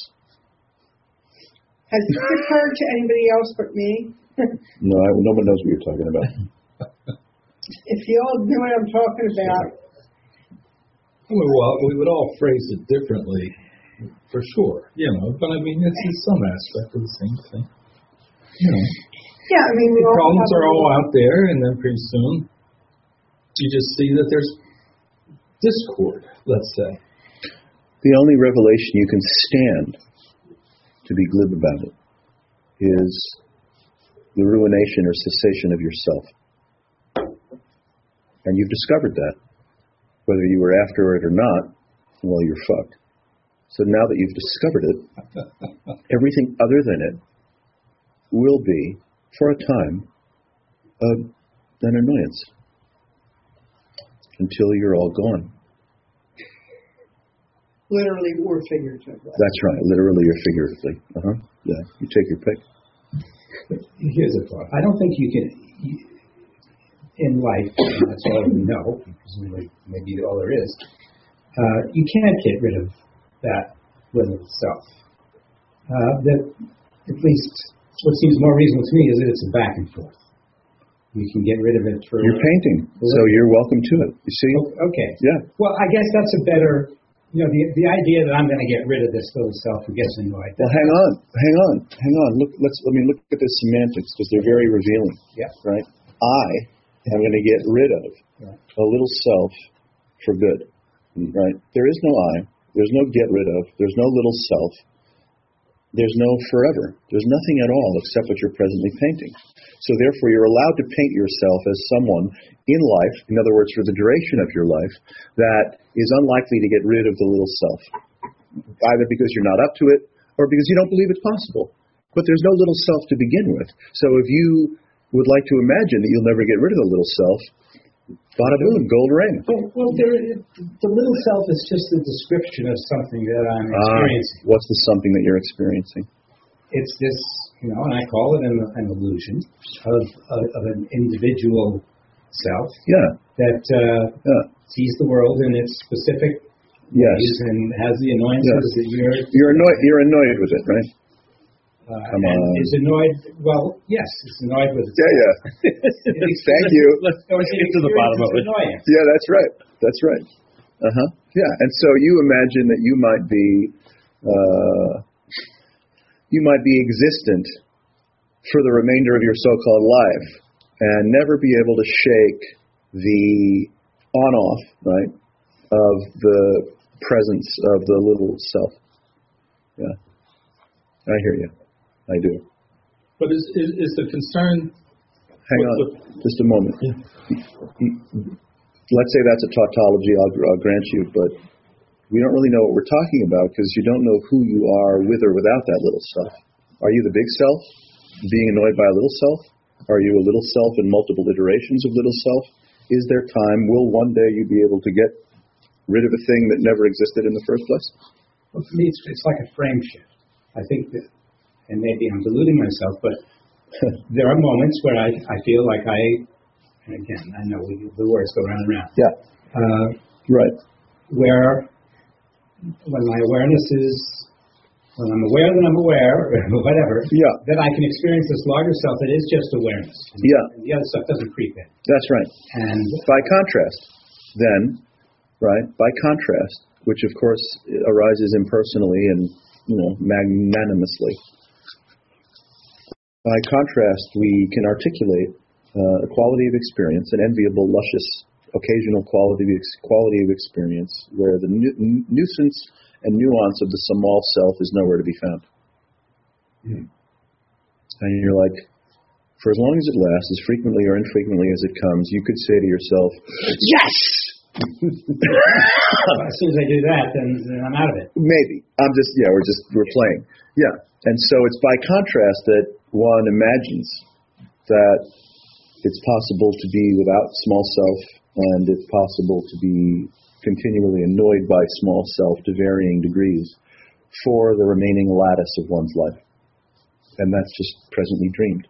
Has this occurred to anybody else but me? No, no one knows what you're talking about. If you all knew what I'm talking about. Well, we would all phrase it differently, for sure. But I mean, it's some aspect of the same thing. Yeah, I mean, the problems are all out there, and then pretty soon you just see that there's discord, let's say. The only revelation you can stand to be glib about it is the ruination or cessation of yourself. And you've discovered that. Whether you were after it or not, well, you're fucked. So now that you've discovered it, everything other than it will be, for a time, an annoyance. Until you're all gone. Literally or figuratively. That's right, literally or figuratively. Yeah, you take your pick. Here's a thought. I don't think you can, in life, that's all we know, presumably maybe all there is, you can't get rid of that little self. That, at least, what seems more reasonable to me is that it's a back and forth. You can get rid of it for... You're painting, so you're welcome to it. You see? Okay. Yeah. Well, I guess that's a better... the idea that I'm going to get rid of this little self who gets annoyed. Well, hang on. Let me look at the semantics, because they're very revealing. Yeah. Right? I am going to get rid of a little self for good. Right? There is no I. There's no get rid of. There's no little self. There's no forever. There's nothing at all except what you're presently painting. So therefore, you're allowed to paint yourself as someone in life, in other words, for the duration of your life, that is unlikely to get rid of the little self. Either because you're not up to it, or because you don't believe it's possible. But there's no little self to begin with. So if you would like to imagine that you'll never get rid of the little self, bada boom, gold ring. Well, the little self is just a description of something that I'm experiencing. What's the something that you're experiencing? It's this, and I call it an illusion of an individual self that sees the world in its specific ways and has the annoyances that you're annoyed. You're annoyed with it, right? Come on. Is annoyed? Well, yes, it's annoyed with it. Yeah. Thank you. Let's go get to the bottom of it. Annoyance. Yeah, that's right. That's right. Yeah, and so you imagine that you might be existent for the remainder of your so-called life and never be able to shake the on-off, right, of the presence of the little self. Yeah, I hear you. I do. But is the concern... Hang on, just a moment. Let's say that's a tautology, I'll grant you, but we don't really know what we're talking about because you don't know who you are with or without that little self. Are you the big self, being annoyed by a little self? Are you a little self in multiple iterations of little self? Is there time? Will one day you be able to get rid of a thing that never existed in the first place? Well, for me, it's like a frame shift. I think that, and maybe I'm deluding myself, but there are moments where I feel like and again, I know the words go round and round. Yeah. Right. Where when my awareness is, when I'm aware that I'm aware, or whatever, then I can experience this larger self that is just awareness. And the other stuff doesn't creep in. That's right. And by contrast, then, right, by contrast, which of course arises impersonally and, magnanimously, by contrast, we can articulate a quality of experience, an enviable, luscious, occasional quality of experience where the nuisance and nuance of the small self is nowhere to be found. And you're like, for as long as it lasts, as frequently or infrequently as it comes, you could say to yourself, yes! As soon as I do that, then I'm out of it. Maybe. We're playing. Yeah. And so it's by contrast that one imagines that it's possible to be without small self, and it's possible to be continually annoyed by small self to varying degrees for the remaining lattice of one's life. And that's just presently dreamed.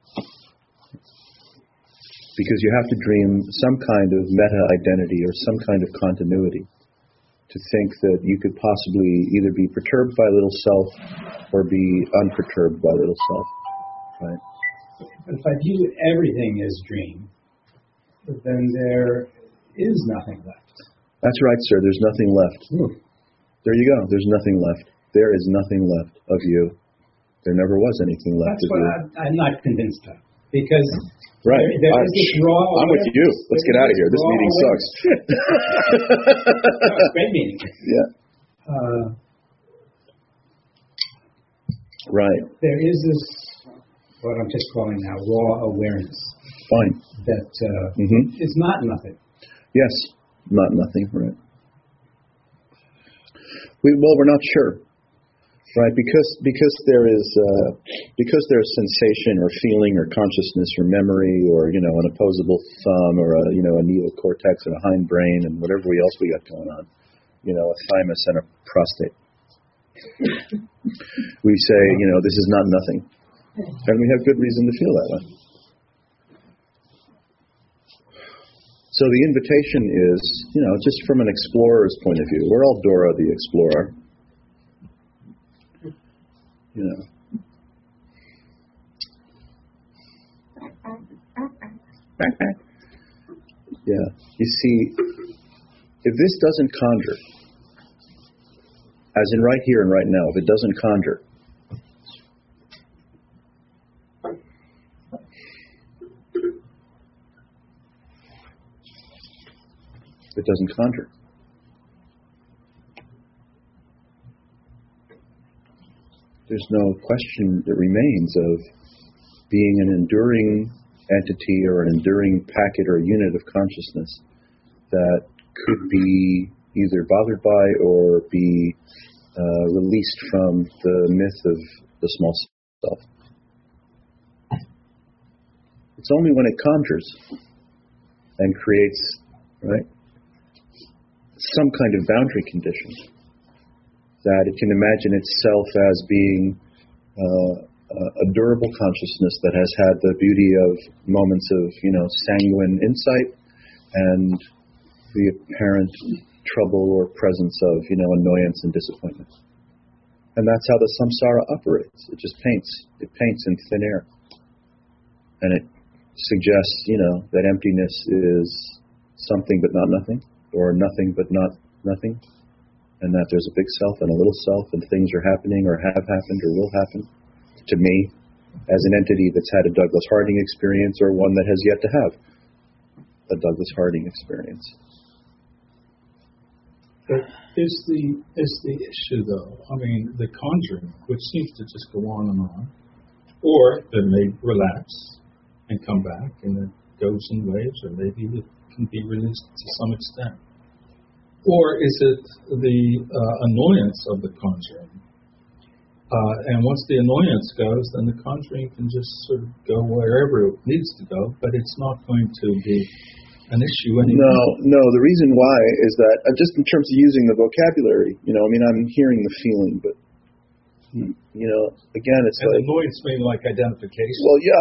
Because you have to dream some kind of meta-identity or some kind of continuity to think that you could possibly either be perturbed by little self or be unperturbed by little self. Right? But if I view everything as dream, then there is nothing left. That's right, sir. There's nothing left. There you go. There's nothing left. There is nothing left of you. There never was anything left of you. That's what I'm not convinced of. Because there is this raw... I'm with you. Let's get out of here. This meeting sucks. No, it's a great meeting. Yeah. Right. There is this, what I'm just calling now, raw awareness. Fine. That is not nothing. Yes, not nothing, right. We're not sure, right? Because there's sensation or feeling or consciousness or memory or an opposable thumb or a neocortex and a hindbrain and whatever else we got going on, a thymus and a prostate. We say, this is not nothing, and we have good reason to feel that way. So the invitation is, just from an explorer's point of view. We're all Dora the Explorer. Yeah. You see, if this doesn't conjure, as in right here and right now, if it doesn't conjure, it doesn't conjure. There's no question that remains of being an enduring entity or an enduring packet or unit of consciousness that could be either bothered by or be released from the myth of the small self. It's only when it conjures and creates, right, some kind of boundary condition that it can imagine itself as being a durable consciousness that has had the beauty of moments of, sanguine insight and the apparent trouble or presence of, annoyance and disappointment. And that's how the samsara operates. It just paints. It paints in thin air. And it suggests, that emptiness is something but not nothing, or nothing but not nothing, and that there's a big self and a little self, and things are happening or have happened or will happen to me as an entity that's had a Douglas Harding experience or one that has yet to have a Douglas Harding experience. But is the issue, though, the conjuring, which seems to just go on and on, or it may relapse and come back, and it goes in waves, or maybe it can be released to some extent. Or is it the annoyance of the conjuring? And once the annoyance goes, then the conjuring can just sort of go wherever it needs to go, but it's not going to be an issue anymore. No. The reason why is that, just in terms of using the vocabulary, I'm hearing the feeling, but, again, it's and annoyance may like identification. Well, yeah,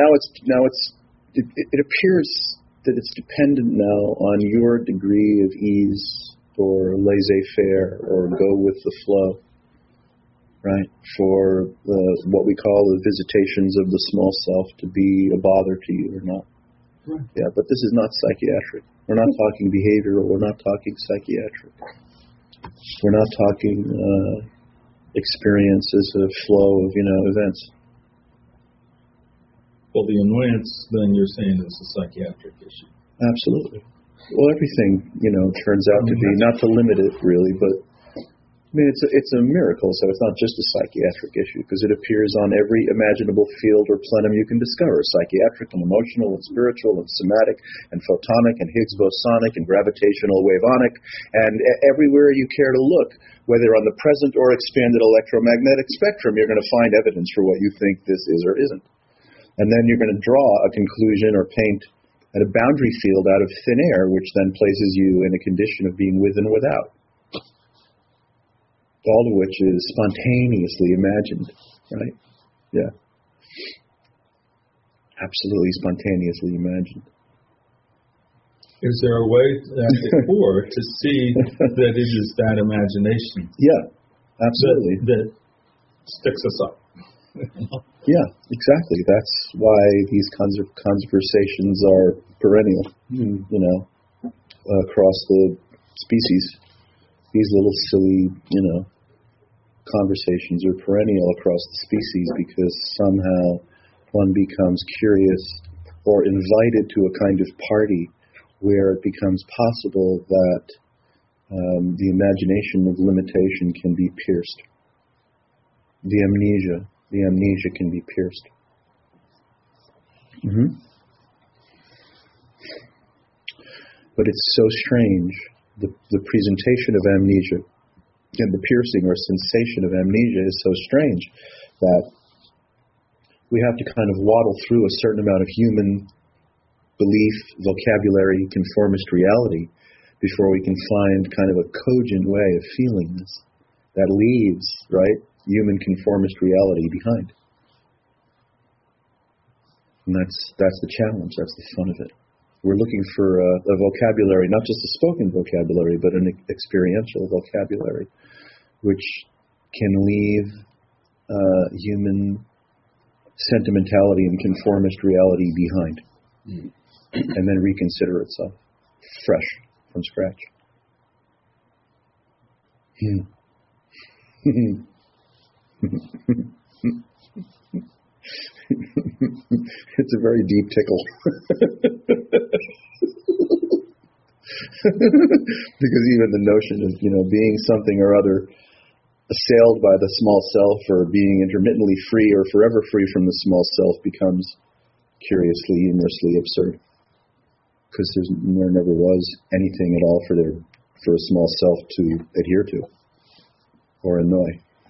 it appears that it's dependent now on your degree of ease or laissez-faire or go with the flow. Right, for what we call the visitations of the small self to be a bother to you or not. Right. Yeah, but this is not psychiatric. We're not talking behavioral. We're not talking psychiatric. We're not talking experience as a flow of events. Well, the annoyance, then you're saying, is a psychiatric issue. Absolutely. Well, everything turns out to be, not to limit it really, but. It's a miracle, so it's not just a psychiatric issue, because it appears on every imaginable field or plenum you can discover, psychiatric and emotional and spiritual and somatic and photonic and Higgs bosonic and gravitational wavonic, and everywhere you care to look, whether on the present or expanded electromagnetic spectrum, you're going to find evidence for what you think this is or isn't. And then you're going to draw a conclusion or paint at a boundary field out of thin air, which then places you in a condition of being with and without. All of which is spontaneously imagined, right? Yeah. Absolutely spontaneously imagined. Is there a way to see that it is that imagination? Yeah, absolutely. That sticks us up. Yeah, exactly. That's why these kinds of conversations are perennial, across the species. These little silly, conversations are perennial across the species because somehow one becomes curious or invited to a kind of party where it becomes possible that the imagination of limitation can be pierced. The amnesia can be pierced. Mm-hmm. But it's so strange, the presentation of amnesia and the piercing or sensation of amnesia is so strange that we have to kind of waddle through a certain amount of human belief, vocabulary, conformist reality before we can find kind of a cogent way of feeling this that leaves, right, human conformist reality behind. And that's the challenge, that's the fun of it. We're looking for a vocabulary, not just a spoken vocabulary, but an experiential vocabulary, which can leave human sentimentality and conformist reality behind, and then reconsider itself, fresh, from scratch. It's a very deep tickle. Because even the notion of, being something or other assailed by the small self or being intermittently free or forever free from the small self becomes curiously, humorously absurd. Because there never was anything at all for a small self to adhere to or annoy.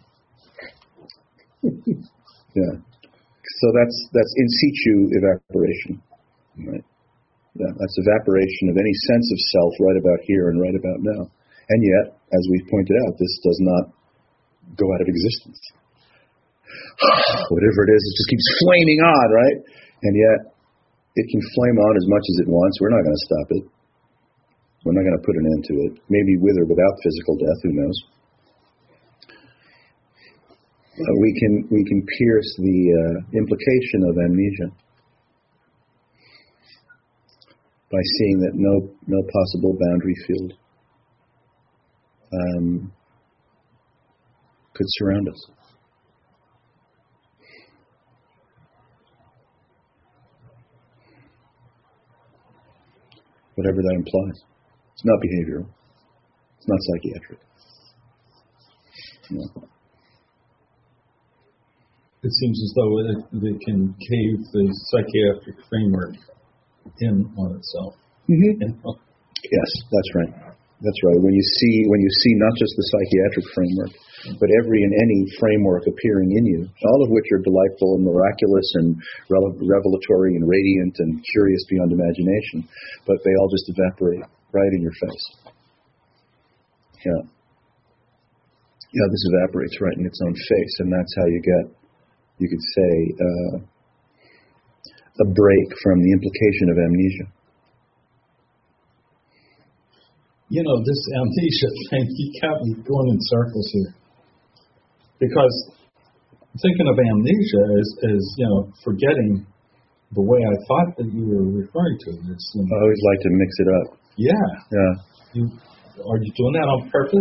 Yeah. So that's in situ evaporation, right? Yeah, that's evaporation of any sense of self right about here and right about now. And yet, as we've pointed out, this does not go out of existence. Whatever it is, it just keeps flaming on, right? And yet, it can flame on as much as it wants. We're not going to stop it. We're not going to put an end to it. Maybe with or without physical death, who knows? We can pierce the implication of amnesia by seeing that no possible boundary field could surround us. Whatever that implies. It's not behavioral. It's not psychiatric. No. It seems as though they can cave the psychiatric framework in on itself. Mm-hmm. Yes, that's right. That's right. When you see not just the psychiatric framework, but every and any framework appearing in you, all of which are delightful and miraculous and revelatory and radiant and curious beyond imagination, but they all just evaporate right in your face. Yeah. Yeah, this evaporates right in its own face, and that's how you get, you could say, a break from the implication of amnesia. You know, this amnesia thing, you can't be going in circles here. Because thinking of amnesia as forgetting the way I thought that you were referring to. It's, I always like to mix it up. Yeah. Yeah. Are you doing that on purpose?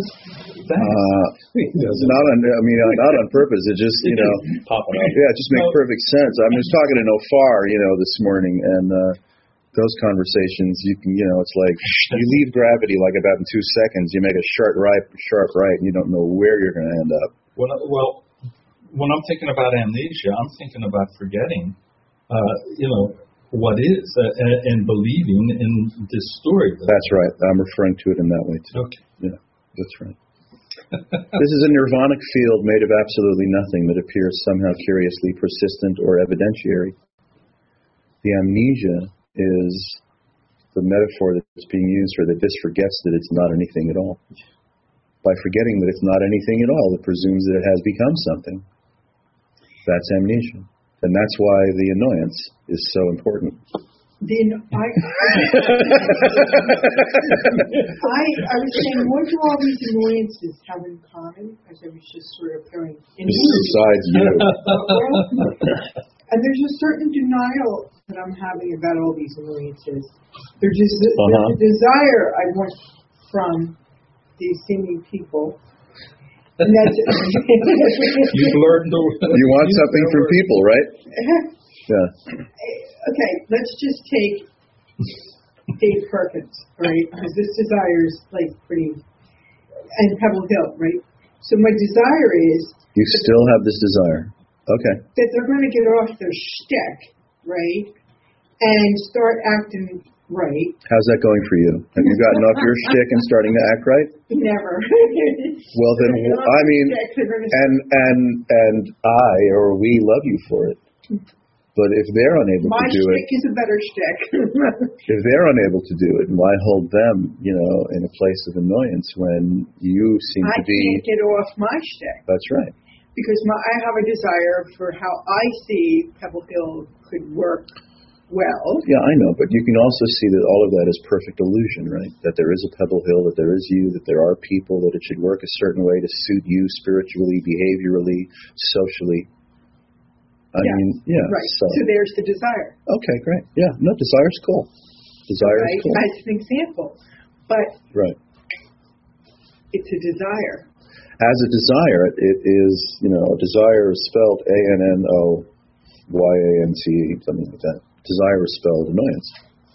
Not on purpose. It just, pop it up. Yeah, it just makes perfect sense. I was talking to Nofar, this morning, and those conversations, you can, it's like you leave gravity like about in 2 seconds. You make a sharp right, and you don't know where you're going to end up. Well, when I'm thinking about amnesia, I'm thinking about forgetting, what is and believing in this story. That's right. I'm referring to it in that way too. Okay. Yeah, that's right. This is a nirvanic field made of absolutely nothing that appears somehow curiously persistent or evidentiary. The amnesia is the metaphor that's being used for that this forgets that it's not anything at all. By forgetting that it's not anything at all, it presumes that it has become something. That's amnesia. And that's why the annoyance is so important. I was saying, what do all these annoyances have in common? As I was just sort of going in. Besides you. And there's a certain denial that I'm having about all these annoyances. There's a desire I want from these seeming people. And that's You've learned you want something from people, right? Yeah. Okay, let's just take Dave Perkins, right? Because this desire is like pretty, and Pebble Hill, right? So my desire is you still have this desire. Okay. That they're going to get off their shtick, right? And start acting right. How's that going for you? Have you gotten off your shtick and starting to act right? Never. Well, then, and I or we love you for it. But if they're unable to do it, my shtick is a better shtick. If they're unable to do it, why hold them, in a place of annoyance when you seem to be? I can't get off my shtick. That's right. Because I have a desire for how I see Pebble Hill could work well. Yeah, I know, but you can also see that all of that is perfect illusion, right? That there is a Pebble Hill, that there is you, that there are people, that it should work a certain way to suit you spiritually, behaviorally, socially. I mean, right. So there's the desire. Okay, great. Yeah, no, desire's cool. Desire is cool. As an example. But right. It's a desire. As a desire, it is, desire is spelled ANNOYANCE, something like that. Desire is spelled annoyance.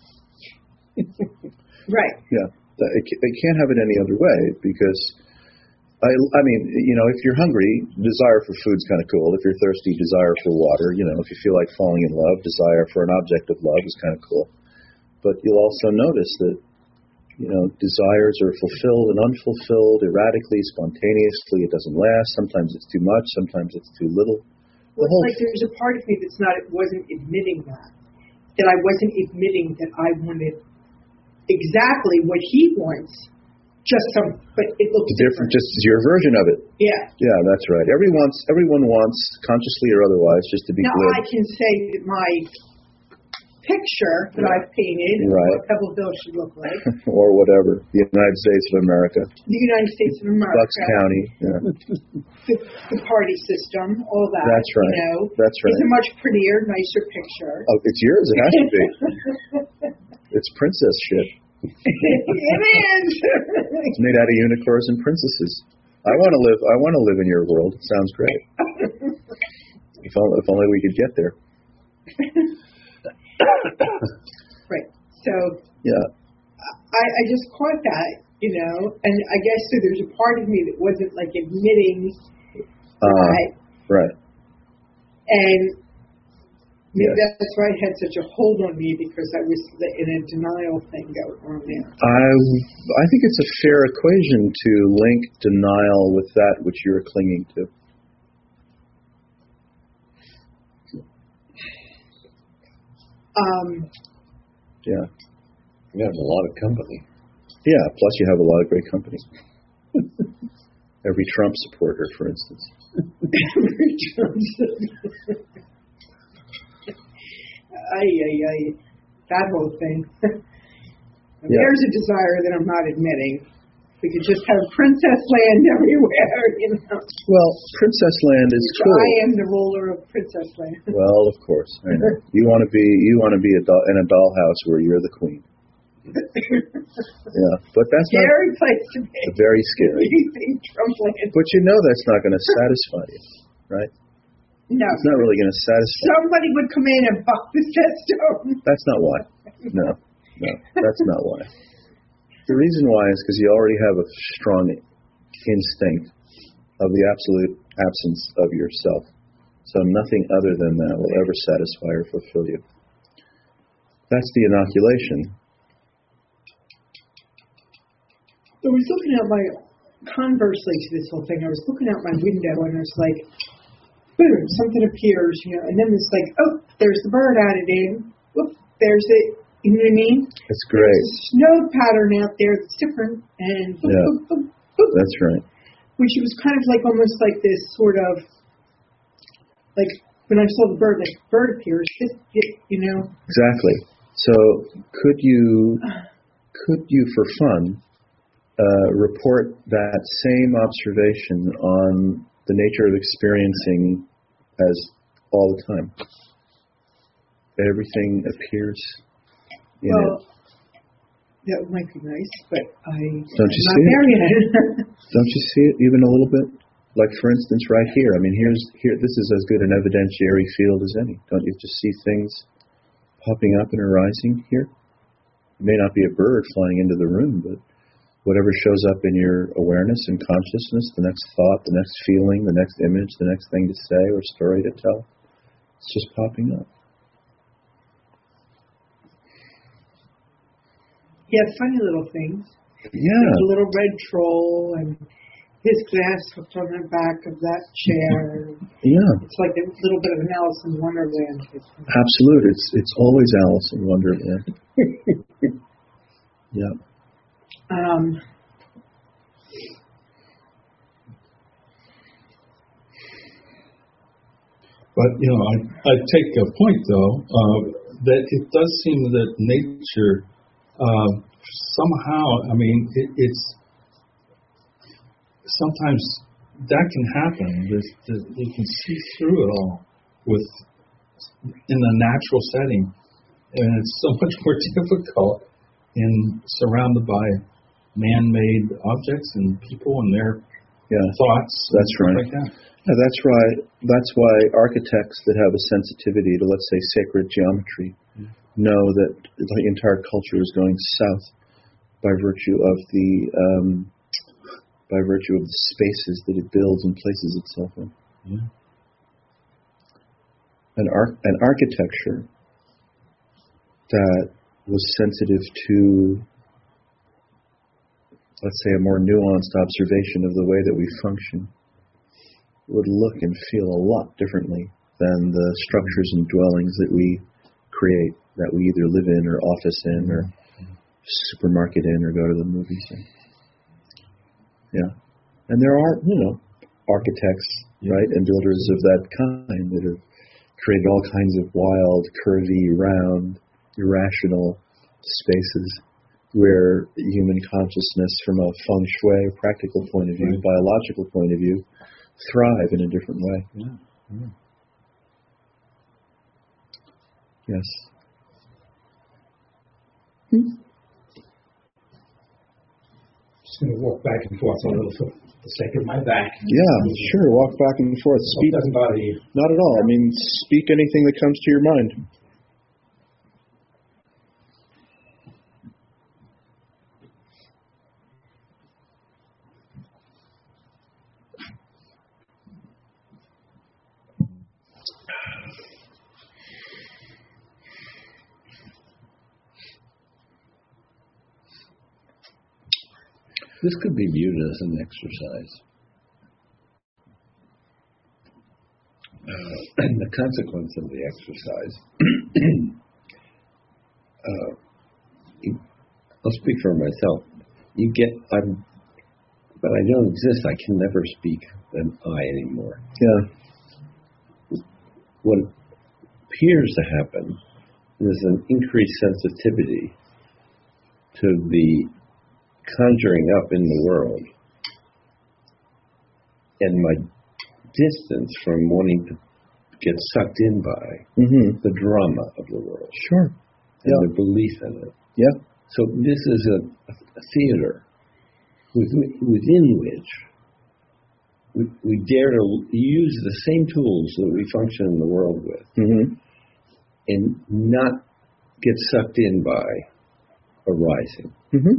Right. Yeah. They can't have it any other way because, I mean, if you're hungry, desire for food's kind of cool. If you're thirsty, desire for water. If you feel like falling in love, desire for an object of love is kind of cool. But you'll also notice that, desires are fulfilled and unfulfilled erratically, spontaneously. It doesn't last. Sometimes it's too much. Sometimes it's too little. Well, it's like there's a part of me wasn't admitting that I wasn't admitting that I wanted exactly what he wants, but it looks different. Just your version of it. Yeah. Yeah, that's right. Everyone wants, consciously or otherwise, just to be now, good. I can say that my picture that I've painted, what Pebble Hill should look like. Or whatever. The United States of America. The United States of America. Bucks County. Yeah. The party system, all that. That's right. That's right. It's a much prettier, nicer picture. Oh, it's yours. It has to be. It's princess shit. It is. It's made out of unicorns and princesses. I want to live in your world. It sounds great. If only we could get there. Right. So yeah, I just caught that, and I guess so. There's a part of me that wasn't like admitting that. Right. And Maybe that's why it had such a hold on me, because I was in a denial thing going on there. I think it's a fair equation to link denial with that which you're clinging to. Yeah. You have a lot of company. Yeah, plus you have a lot of great company. Every Trump supporter, for instance. Every Trump supporter. That whole thing. There's a desire that I'm not admitting. We could just have Princess Land everywhere, you know. Well, Princess Land is cool. I am the ruler of Princess Land. Well, of course, I know. You want to be in a dollhouse where you're the queen. Yeah, but that's scary place to be. Very scary. Trump Land. But you know that's not going to satisfy you, right? No. It's not really going to satisfy. Somebody would come in and buck the stone. That's not why. No, that's not why. The reason why is because you already have a strong instinct of the absolute absence of yourself. So nothing other than that will ever satisfy or fulfill you. That's the inoculation. I was looking at conversely to this whole thing, I was looking out my window and I was like, boom, something appears, you know, and then it's like, oh, there's the bird added in. Whoop, there's it. You know what I mean? It's great. There's a snow pattern out there that's different, and boop, yeah, boop, boop, boop. That's right. Which was kind of like almost like this sort of, like when I saw the bird, like bird appears, you know. Exactly. So could you for fun report that same observation on the nature of experiencing as all the time? Everything appears. Well, that might be nice, but I'm not there yet. Don't you see it even a little bit? Like, for instance, right here. I mean, here. This is as good an evidentiary field as any. Don't you just see things popping up and arising here? It may not be a bird flying into the room, but whatever shows up in your awareness and consciousness, the next thought, the next feeling, the next image, the next thing to say or story to tell, it's just popping up. Yeah, funny little things. Yeah. There's a little red troll and his glass hooked on the back of that chair. Yeah. It's like a little bit of an Alice in Wonderland. Absolute. It's always Alice in Wonderland. Yeah. But, you know, I take a point, though, that it does seem that nature somehow, I mean, it's sometimes that can happen. You can see through it all in the natural setting, and it's so much more difficult surrounded by man-made objects and people and their thoughts. That's right. Like that. Yeah, that's right. That's why architects that have a sensitivity to, let's say, sacred geometry know that the entire culture is going south by virtue of the spaces that it builds and places itself in. Yeah. An architecture that was sensitive to, let's say, a more nuanced observation of the way that we function would look and feel a lot differently than the structures and dwellings that we create, that we either live in or office in or supermarket in or go to the movies in. Yeah. And there are, architects, right, and builders of that kind that have created all kinds of wild, curvy, round, irrational spaces where human consciousness from a feng shui, practical point of view, biological point of view, thrive in a different way. Yeah. Yes. Just going to walk back and forth a little for the sake of my back. Yeah, sure. Walk back and forth. Speak. Doesn't bother you. Not at all. I mean, speak anything that comes to your mind. This could be viewed as an exercise. And the consequence of the exercise, I'll speak for myself. But I don't exist. I can never speak an I anymore. Yeah. What appears to happen is an increased sensitivity to the conjuring up in the world, and my distance from wanting to get sucked in by the drama of the world. Sure. And the belief in it. Yeah. So this is a theater within which we dare to use the same tools that we function in the world with, and not get sucked in by arising.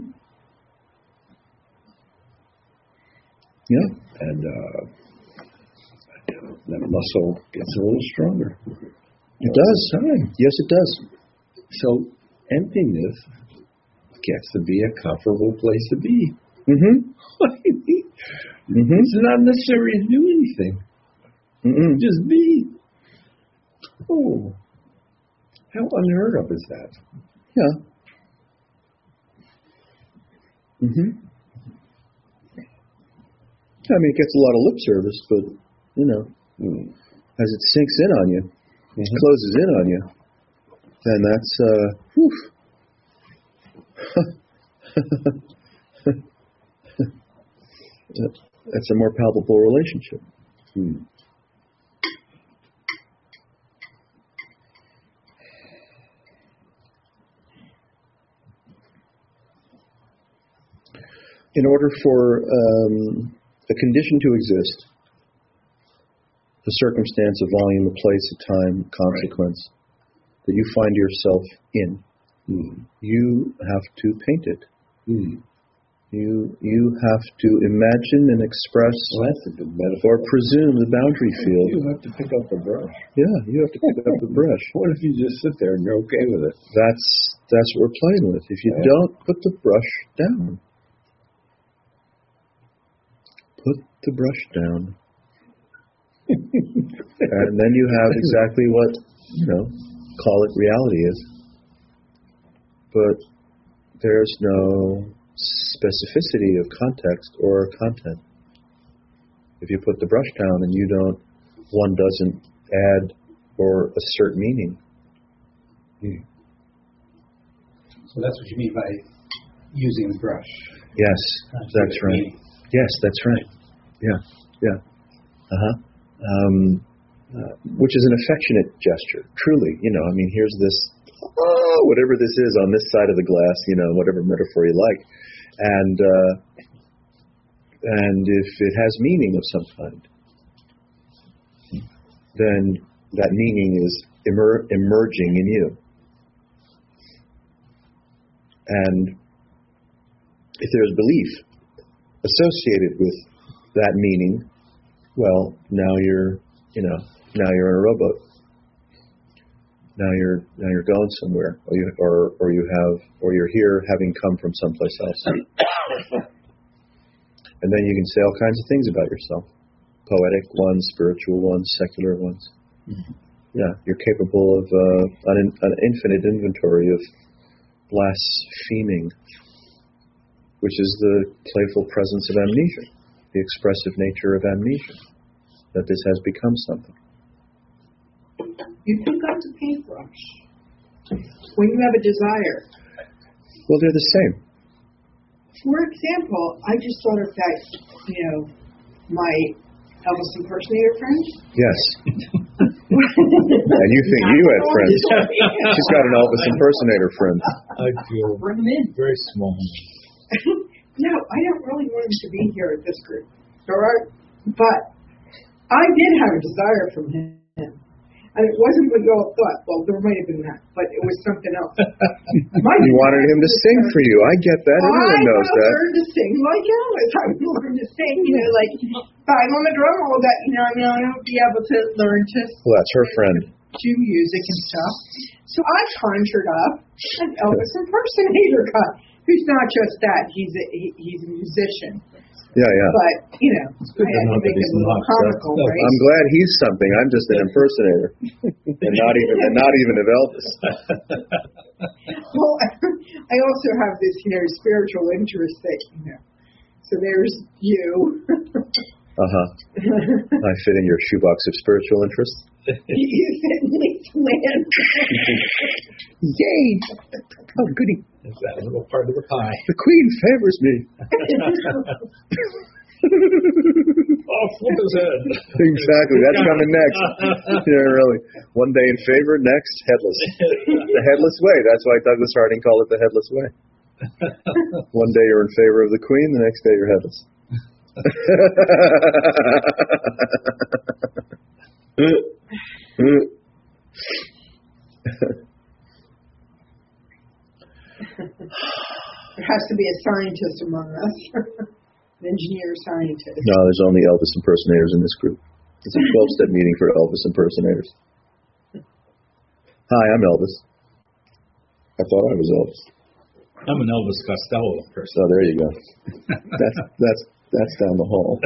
Yeah. And that muscle gets a little stronger. It does. Time. Yes, it does. So emptiness gets to be a comfortable place to be. It's not necessary to do anything. Just be. Oh, how unheard of is that? Yeah. I mean, it gets a lot of lip service, but, as it sinks in on you, closes in on you, then that's, that's a more palpable relationship. In order for a condition to exist, the circumstance, a volume, a place, a time, consequence, that you find yourself in, you have to paint it. You have to imagine and express, that's a good metaphor, or presume the boundary field. You have to pick up the brush. Yeah, you have to pick up the brush. What if you just sit there and you're okay with it? That's what we're playing with. If you don't put the brush down, put the brush down, and then you have exactly what call it reality is. But there's no specificity of context or content. If you put the brush down and one doesn't add or assert meaning. So that's what you mean by using the brush. Yes, that's right. Yes, that's right. Yeah. Which is an affectionate gesture, truly. I mean, here's this, whatever this is on this side of the glass, whatever metaphor you like. And if it has meaning of some kind, then that meaning is emerging in you. And if there's belief associated with that meaning, well, now you're in a rowboat. Now you're going somewhere, or you're here having come from someplace else. And then you can say all kinds of things about yourself. Poetic ones, spiritual ones, secular ones. Yeah, you're capable of an infinite inventory of blaspheming, which is the playful presence of amnesia, the expressive nature of amnesia, that this has become something. You pick up the paintbrush when you have a desire. Well, they're the same. For example, I just thought of that, my Elvis impersonator friend. Yes. And you think you had friends. She's got an Elvis impersonator friend. I feel very small. No, I don't really want him to be here at this group. All right? But I did have a desire from him. And it wasn't what you all thought. Well, there might have been that, but it was something else. You wanted him to sing for you. I get that. Everyone knows that. I learned to sing like Elvis. I would learn to sing, like bang on the drum, all that. I would be able to learn to. Well, that's her friend. Do music and stuff. So I conjured up an Elvis impersonator guy. who's not just that. He's a musician. Yeah. But, you know, I had to make it a little comical, right? I'm glad he's something. I'm just an impersonator. and not even of Elvis. Well, I also have this, spiritual interest that, so there's you. I fit in your shoebox of spiritual interests. You fit in Lee's land. Yay! Oh, goody. Is that a little part of the pie? The Queen favors me. Off with his head. Exactly. That's coming next. Yeah, really. One day in favor, next headless. The headless way. That's why Douglas Harding called it the headless way. One day you're in favor of the Queen, the next day you're headless. There has to be a scientist among us. An engineer scientist. No, there's only Elvis impersonators in this group. It's a 12-step meeting for Elvis impersonators. Hi, I'm Elvis. I thought I was Elvis. I'm an Elvis Costello person. So there you go. That's down the hall.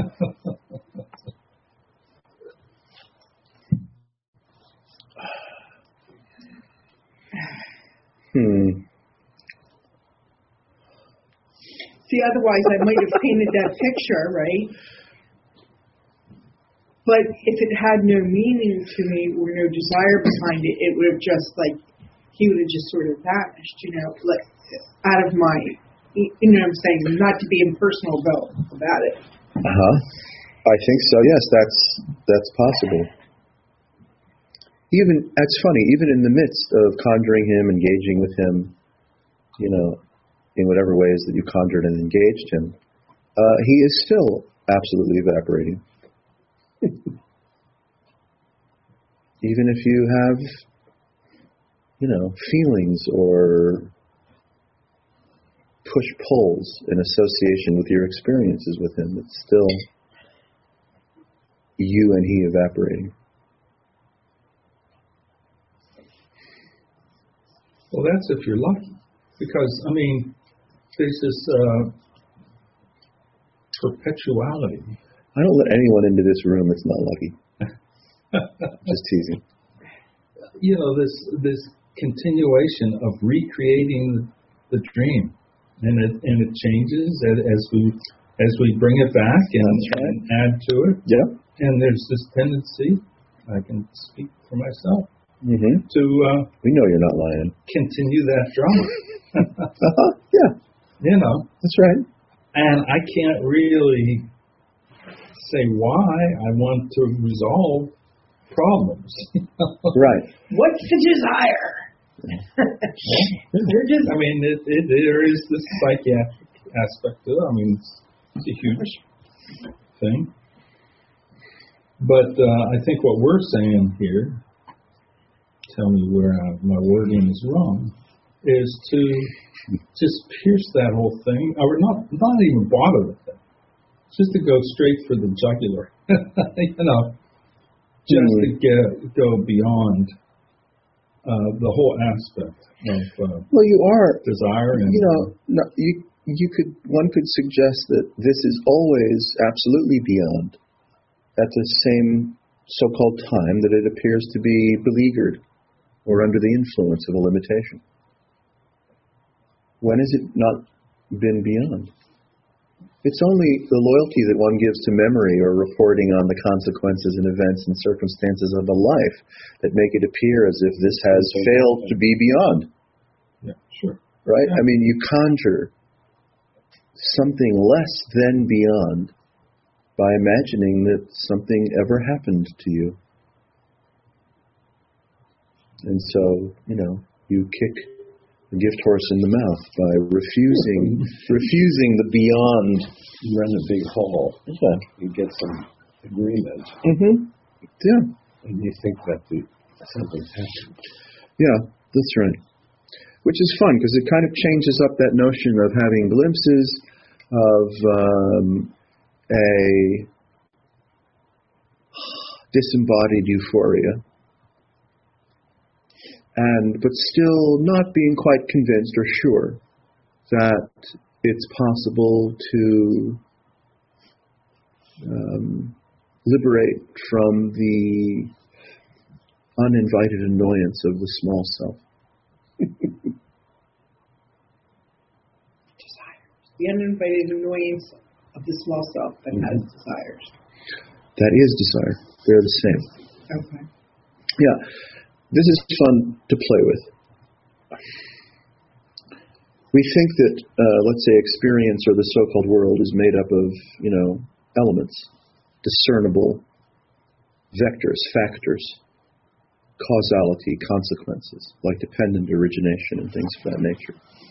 See, otherwise I might have painted that picture, right? But if it had no meaning to me or no desire behind it, it would have just he would have just sort of vanished, like out of my, you know what I'm saying? Not to be impersonal about it. I think so. Yes, that's possible. That's funny. Even in the midst of conjuring him, engaging with him, in whatever ways that you conjured and engaged him, he is still absolutely evaporating. Even if you have, feelings or push-pulls in association with your experiences with him, it's still you and he evaporating. Well, that's if you're lucky. Because, there's this perpetuality. I don't let anyone into this room that's not lucky. Just teasing. This continuation of recreating the dream, and it changes as we bring it back and add to it. Yeah. And there's this tendency, I can speak for myself, to we know you're not lying. Continue that drama. Yeah. That's right. And I can't really say why I want to resolve problems. Right. What's the desire? There is this psychiatric aspect to it. It's a huge thing. But I think what we're saying here, tell me where my wording is wrong, is to just pierce that whole thing, or not even bother with it. Just to go straight for the jugular, just to go beyond the whole aspect of you are desire. And one could suggest that this is always absolutely beyond, at the same so-called time that it appears to be beleaguered or under the influence of a limitation. When has it not been beyond? It's only the loyalty that one gives to memory or reporting on the consequences and events and circumstances of a life that make it appear as if this has failed to be beyond. Yeah, sure. Right? Yeah. You conjure something less than beyond by imagining that something ever happened to you. And so, you kick the gift horse in the mouth by refusing the beyond. You run a big hall. Yeah. You get some agreement. Yeah. And you think that something's happened. Yeah, that's right. Which is fun because it kind of changes up that notion of having glimpses of a disembodied euphoria, but still not being quite convinced or sure that it's possible to liberate from the uninvited annoyance of the small self. The uninvited annoyance of the small self that has desires. That is desire. They're the same. Okay. Yeah. This is fun to play with. We think that, let's say, experience or the so-called world is made up of, elements, discernible vectors, factors, causality, consequences, like dependent origination and things of that nature.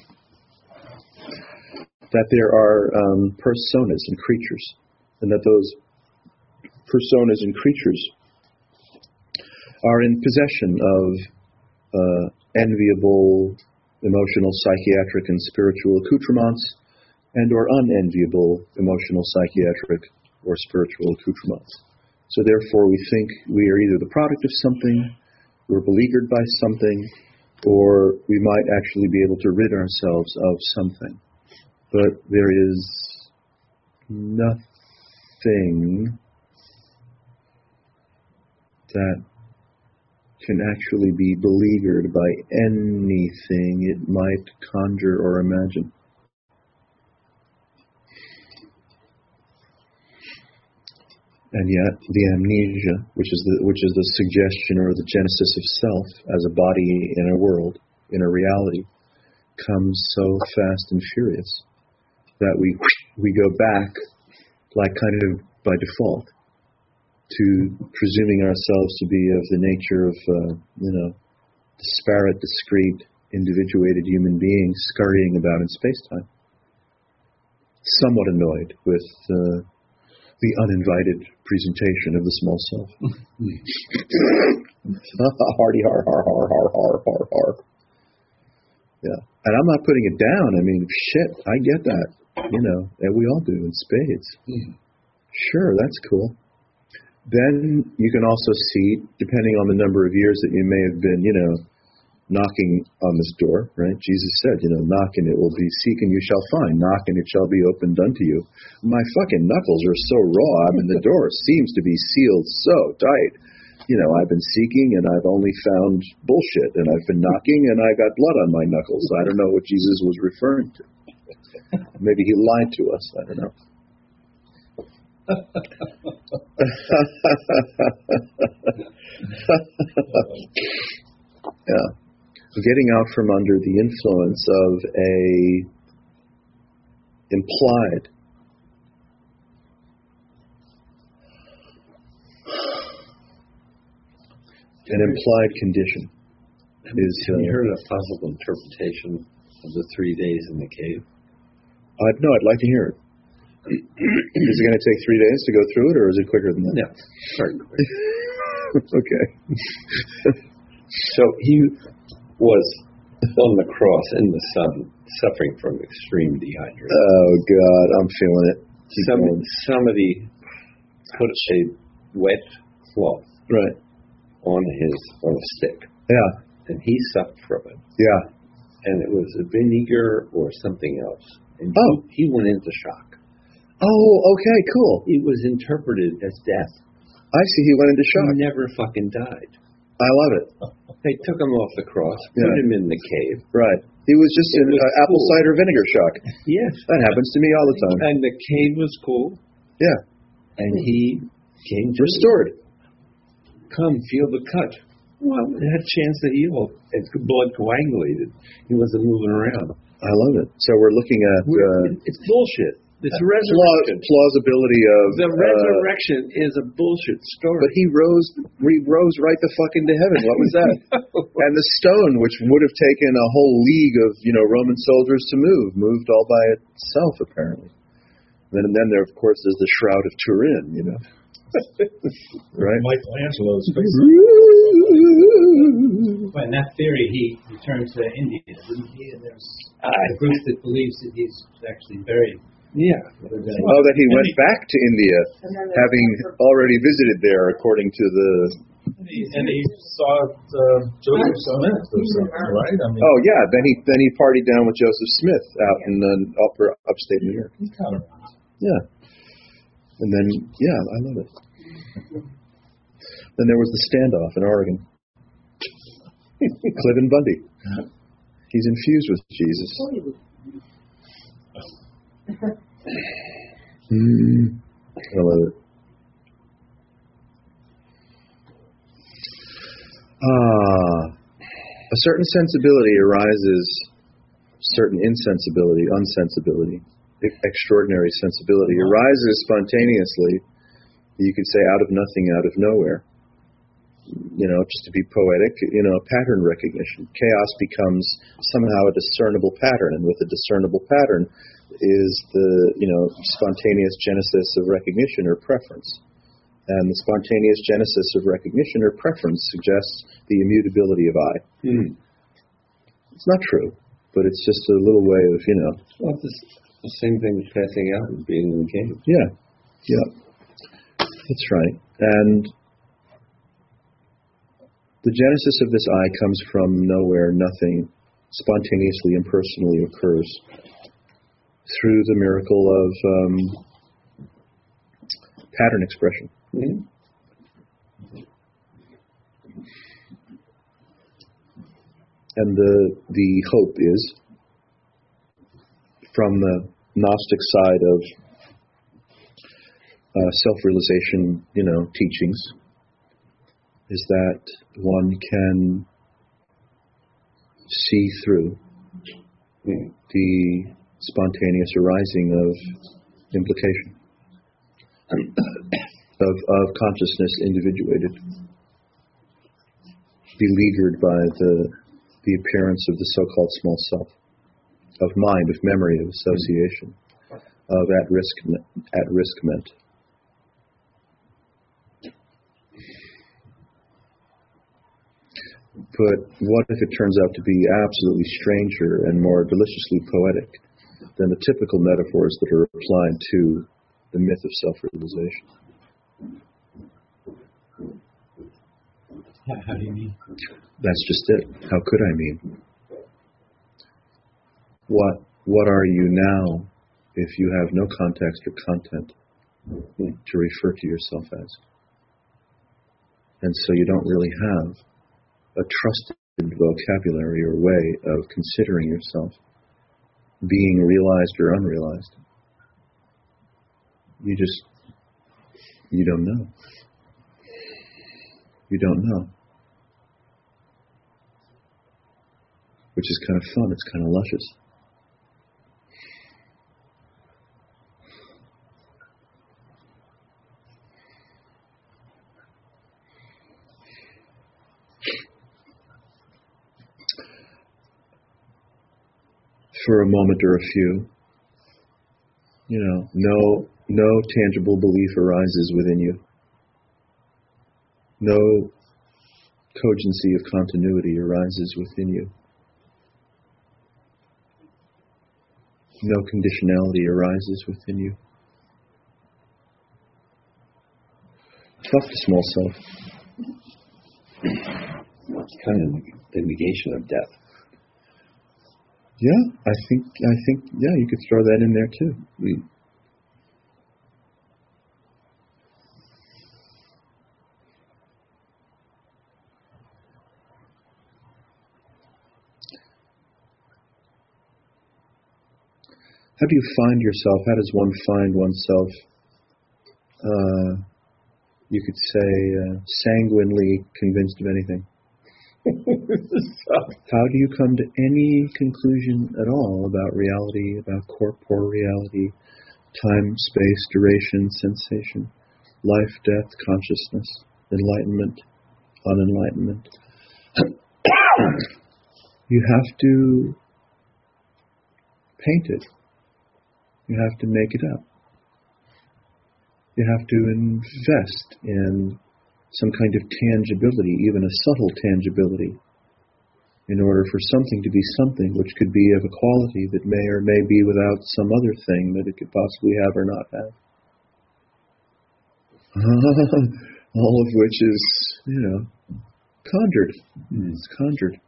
That there are personas and creatures, and that those personas and creatures are in possession of enviable emotional, psychiatric, and spiritual accoutrements, and or unenviable emotional, psychiatric, or spiritual accoutrements. So therefore we think we are either the product of something, we're beleaguered by something, or we might actually be able to rid ourselves of something. But there is nothing that can actually be beleaguered by anything it might conjure or imagine. And yet, the amnesia, which is the suggestion or the genesis of self as a body in a world, in a reality, comes so fast and furious that we go back, like kind of by default, to presuming ourselves to be of the nature of, disparate, discrete, individuated human beings scurrying about in space-time. Somewhat annoyed with the uninvited presentation of the small self. Hardy, har, har, har, har, har, har, har. Yeah. And I'm not putting it down. I mean, shit, I get that. And we all do in spades. Sure, that's cool. Then you can also see, depending on the number of years that you may have been, knocking on this door, right? Jesus said, knock and it will be, seek and you shall find, knock and it shall be opened unto you. My fucking knuckles are so raw. I mean, the door seems to be sealed so tight. I've been seeking and I've only found bullshit, and I've been knocking and I got blood on my knuckles. I don't know what Jesus was referring to. Maybe he lied to us. I don't know. Yeah. Getting out from under the influence of an implied condition. Have you heard a possible interpretation of the 3 days in the cave? No, I'd like to hear it. Is it going to take 3 days to go through it, or is it quicker than that? No, certainly. Okay. So he was on the cross in the sun, suffering from extreme dehydration. Oh, God, I'm feeling it. Somebody put a wet cloth on a stick. Yeah. And he sucked from it. Yeah. And it was a vinegar or something else. And he went into shock. Oh, okay, cool. It was interpreted as death. I see, he went into shock. He never fucking died. I love it. They took him off the cross, put him in the cave. Right. He was just in apple cider vinegar shock. Yes. That happens to me all the time. And the cave was cool. Yeah. And he came to restored. Come, feel the cut. Well, it had a chance to heal. Blood coagulated. He wasn't moving around. I love it. So we're looking at... it's bullshit. It's resurrection. Plausibility of... The resurrection is a bullshit story. But he rose right the fuck into heaven. What was that? And the stone, which would have taken a whole league of, Roman soldiers to moved all by itself, apparently. And then there, of course, is the Shroud of Turin, Right? Michelangelo's face. But in that theory, he returned to India, didn't he? And there's a group that believes that he's actually buried. Yeah. That he went back to India, having already visited there, according to the And he saw Joseph Smith or something, right? I mean, oh yeah, then he partied down with Joseph Smith out in upstate New York. he's kind of. Yeah, and then I love it. Then there was the standoff in Oregon. Cliven Bundy. He's infused with Jesus. I love it. A certain sensibility arises, certain insensibility, unsensibility, extraordinary sensibility arises spontaneously, you could say out of nothing, out of nowhere. Just to be poetic, pattern recognition. Chaos becomes somehow a discernible pattern, and with a discernible pattern is the, spontaneous genesis of recognition or preference. And the spontaneous genesis of recognition or preference suggests the immutability of I. It's not true, but it's just a little way of, Well, it's the same thing as passing out and being engaged. Yeah. That's right. And the genesis of this I comes from nowhere, nothing, spontaneously, impersonally occurs through the miracle of pattern expression. And the hope is, from the Gnostic side of self-realization, teachings, is that one can see through the spontaneous arising of implication, of consciousness individuated, beleaguered by the appearance of the so-called small self, of mind, of memory, of association, of at-riskment. But what if it turns out to be absolutely stranger and more deliciously poetic than the typical metaphors that are applied to the myth of self-realization? How do you mean? That's just it. How could I mean? What are you now if you have no context or content to refer to yourself as? And so you don't really have a trusted vocabulary or way of considering yourself being realized or unrealized. You don't know. You don't know. Which is kind of fun. It's kind of luscious. For a moment or a few, no tangible belief arises within you. No cogency of continuity arises within you. No conditionality arises within you. Fuck the small self. It's kind of the negation of death. Yeah, I think, you could throw that in there too. How do you find yourself? How does one find oneself, you could say, sanguinely convinced of anything? How do you come to any conclusion at all about reality, about corporeality, time, space, duration, sensation, life, death, consciousness, enlightenment, unenlightenment? You have to paint it. You have to make it up. You have to invest in some kind of tangibility, even a subtle tangibility, in order for something to be something which could be of a quality that may or may be without some other thing that it could possibly have or not have. all of which is, conjured. It's conjured.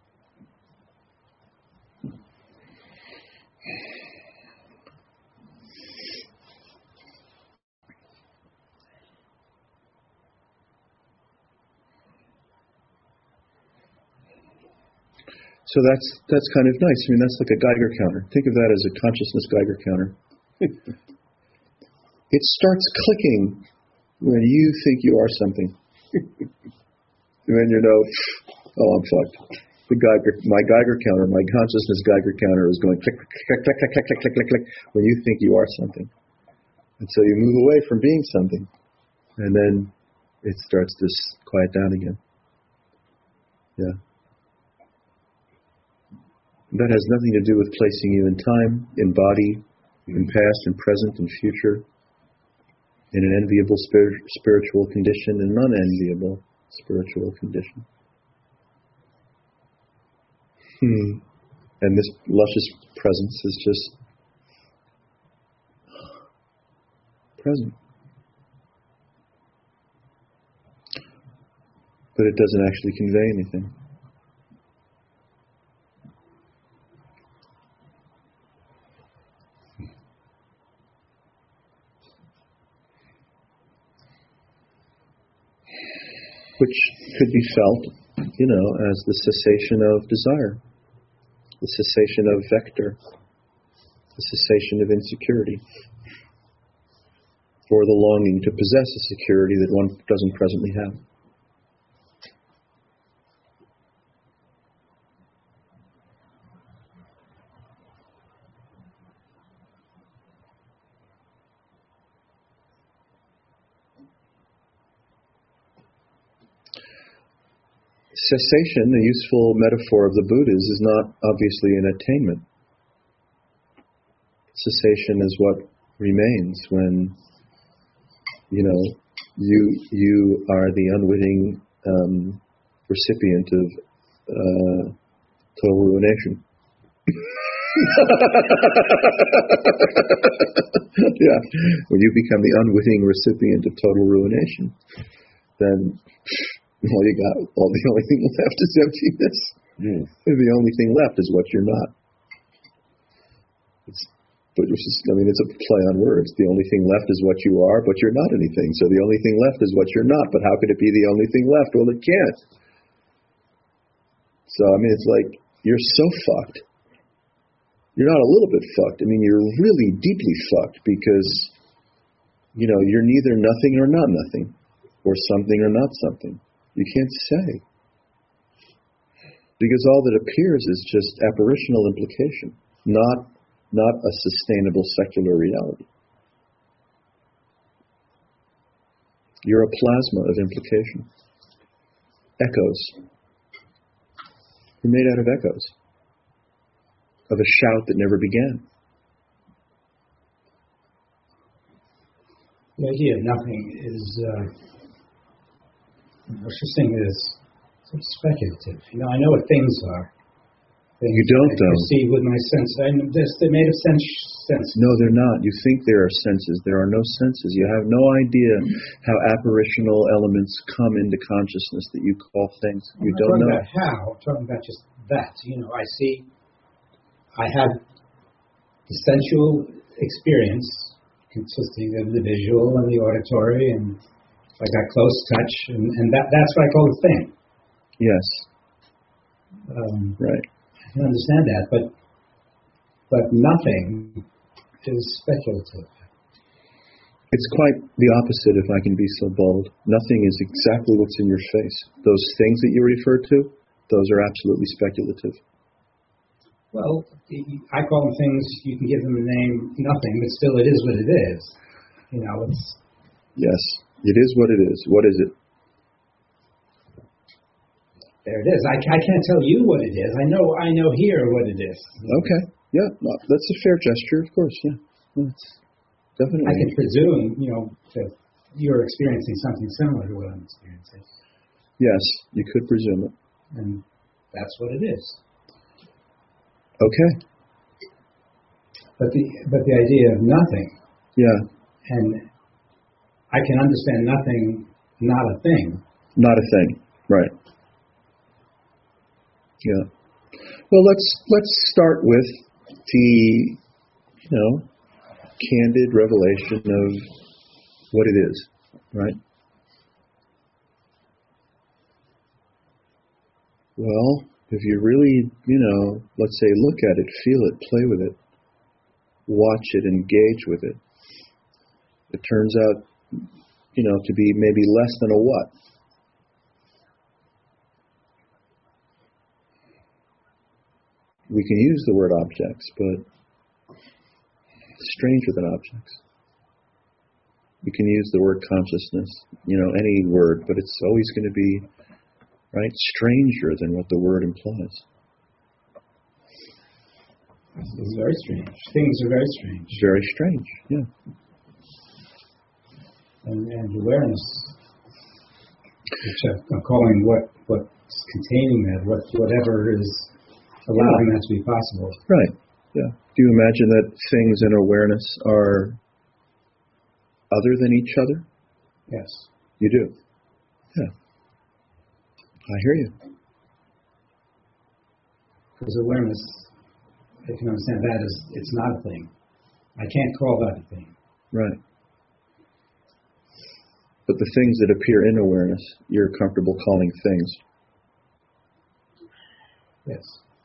So that's kind of nice. I mean, that's like a Geiger counter. Think of that as a consciousness Geiger counter. It starts clicking when you think you are something. And then I'm fucked. My Geiger counter, my consciousness Geiger counter is going click, click, click, click, click, click, click, click, click, when you think you are something. And so you move away from being something. And then it starts to quiet down again. Yeah. That has nothing to do with placing you in time, in body, in past, in present, in future, in an enviable spiritual condition and non-enviable spiritual condition. And this luscious presence is just present. But it doesn't actually convey anything. Which could be felt, as the cessation of desire, the cessation of vector, the cessation of insecurity, or the longing to possess a security that one doesn't presently have. Cessation, a useful metaphor of the Buddhas, is not obviously an attainment. Cessation is what remains when, you are the unwitting recipient of total ruination. Yeah, when you become the unwitting recipient of total ruination, then the only thing left is emptiness. The only thing left is what you're not. It's a play on words. The only thing left is what you are, but you're not anything. So the only thing left is what you're not. But how could it be the only thing left? Well, it can't. So, it's like, you're so fucked. You're not a little bit fucked. You're really deeply fucked because, you're neither nothing or not nothing, or something or not something. You can't say. Because all that appears is just apparitional implication, not a sustainable secular reality. You're a plasma of implication. Echoes. You're made out of echoes. Of a shout that never began. The idea of nothing is... what's interesting is sort of speculative. I know what things are. Things you don't, I though. perceive with my sense. They're made of sense. No, they're not. You think there are senses. There are no senses. You have no idea how apparitional elements come into consciousness that you call things. You don't know. I'm talking about how. I'm talking about just that. I have the sensual experience consisting of the visual and the auditory and I got close touch, and that's what I call a thing. Yes. Right. I can understand that, but nothing is speculative. It's quite the opposite, if I can be so bold. Nothing is exactly what's in your face. Those things that you referred to, those are absolutely speculative. Well, I call them things, you can give them a name, nothing, but still it is what it is. It's... Yes. It is what it is. What is it? There it is. I can't tell you what it is. I know here what it is. Okay. Yeah. That's a fair gesture, of course. Yeah. That's definitely. I can presume, that you're experiencing something similar to what I'm experiencing. Yes, you could presume it. And that's what it is. Okay. But the idea of nothing. Yeah. And I can understand nothing not a thing. Not a thing, right? Yeah. Well, let's start with the candid revelation of what it is, right? Well, if you really, let's say, look at it, feel it, play with it, watch it, engage with it, it turns out, to be maybe less than a what? We can use the word objects, but it's stranger than objects. We can use the word consciousness, any word, but it's always going to be, right, stranger than what the word implies. It's very strange. Things are very strange. Very strange, yeah. And awareness, which I'm calling what's containing that, whatever is allowing that to be possible. Right, yeah. Do you imagine that things in awareness are other than each other? Yes. You do? Yeah. I hear you. Because awareness, I can understand that as it's not a thing. I can't call that a thing. Right. But the things that appear in awareness, you're comfortable calling things. Yes.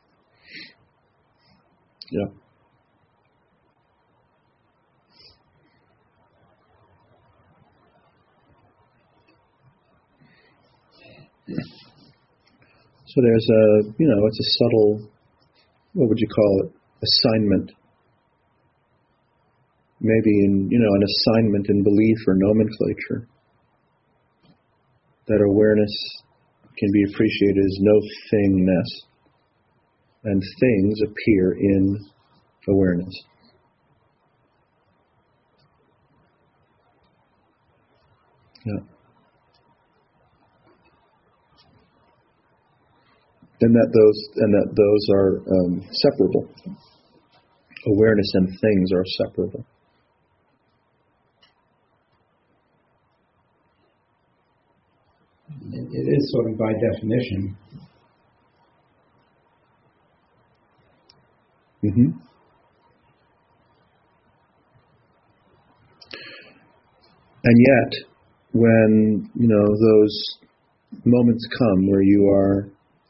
Yeah. So there's it's a subtle, what would you call it? Assignment. Maybe an assignment in belief or nomenclature. That awareness can be appreciated as no thingness. And things appear in awareness. Yeah. And that those are separable. Awareness and things are separable. It is sort of by definition. Mm-hmm. And yet, when, those moments come where you are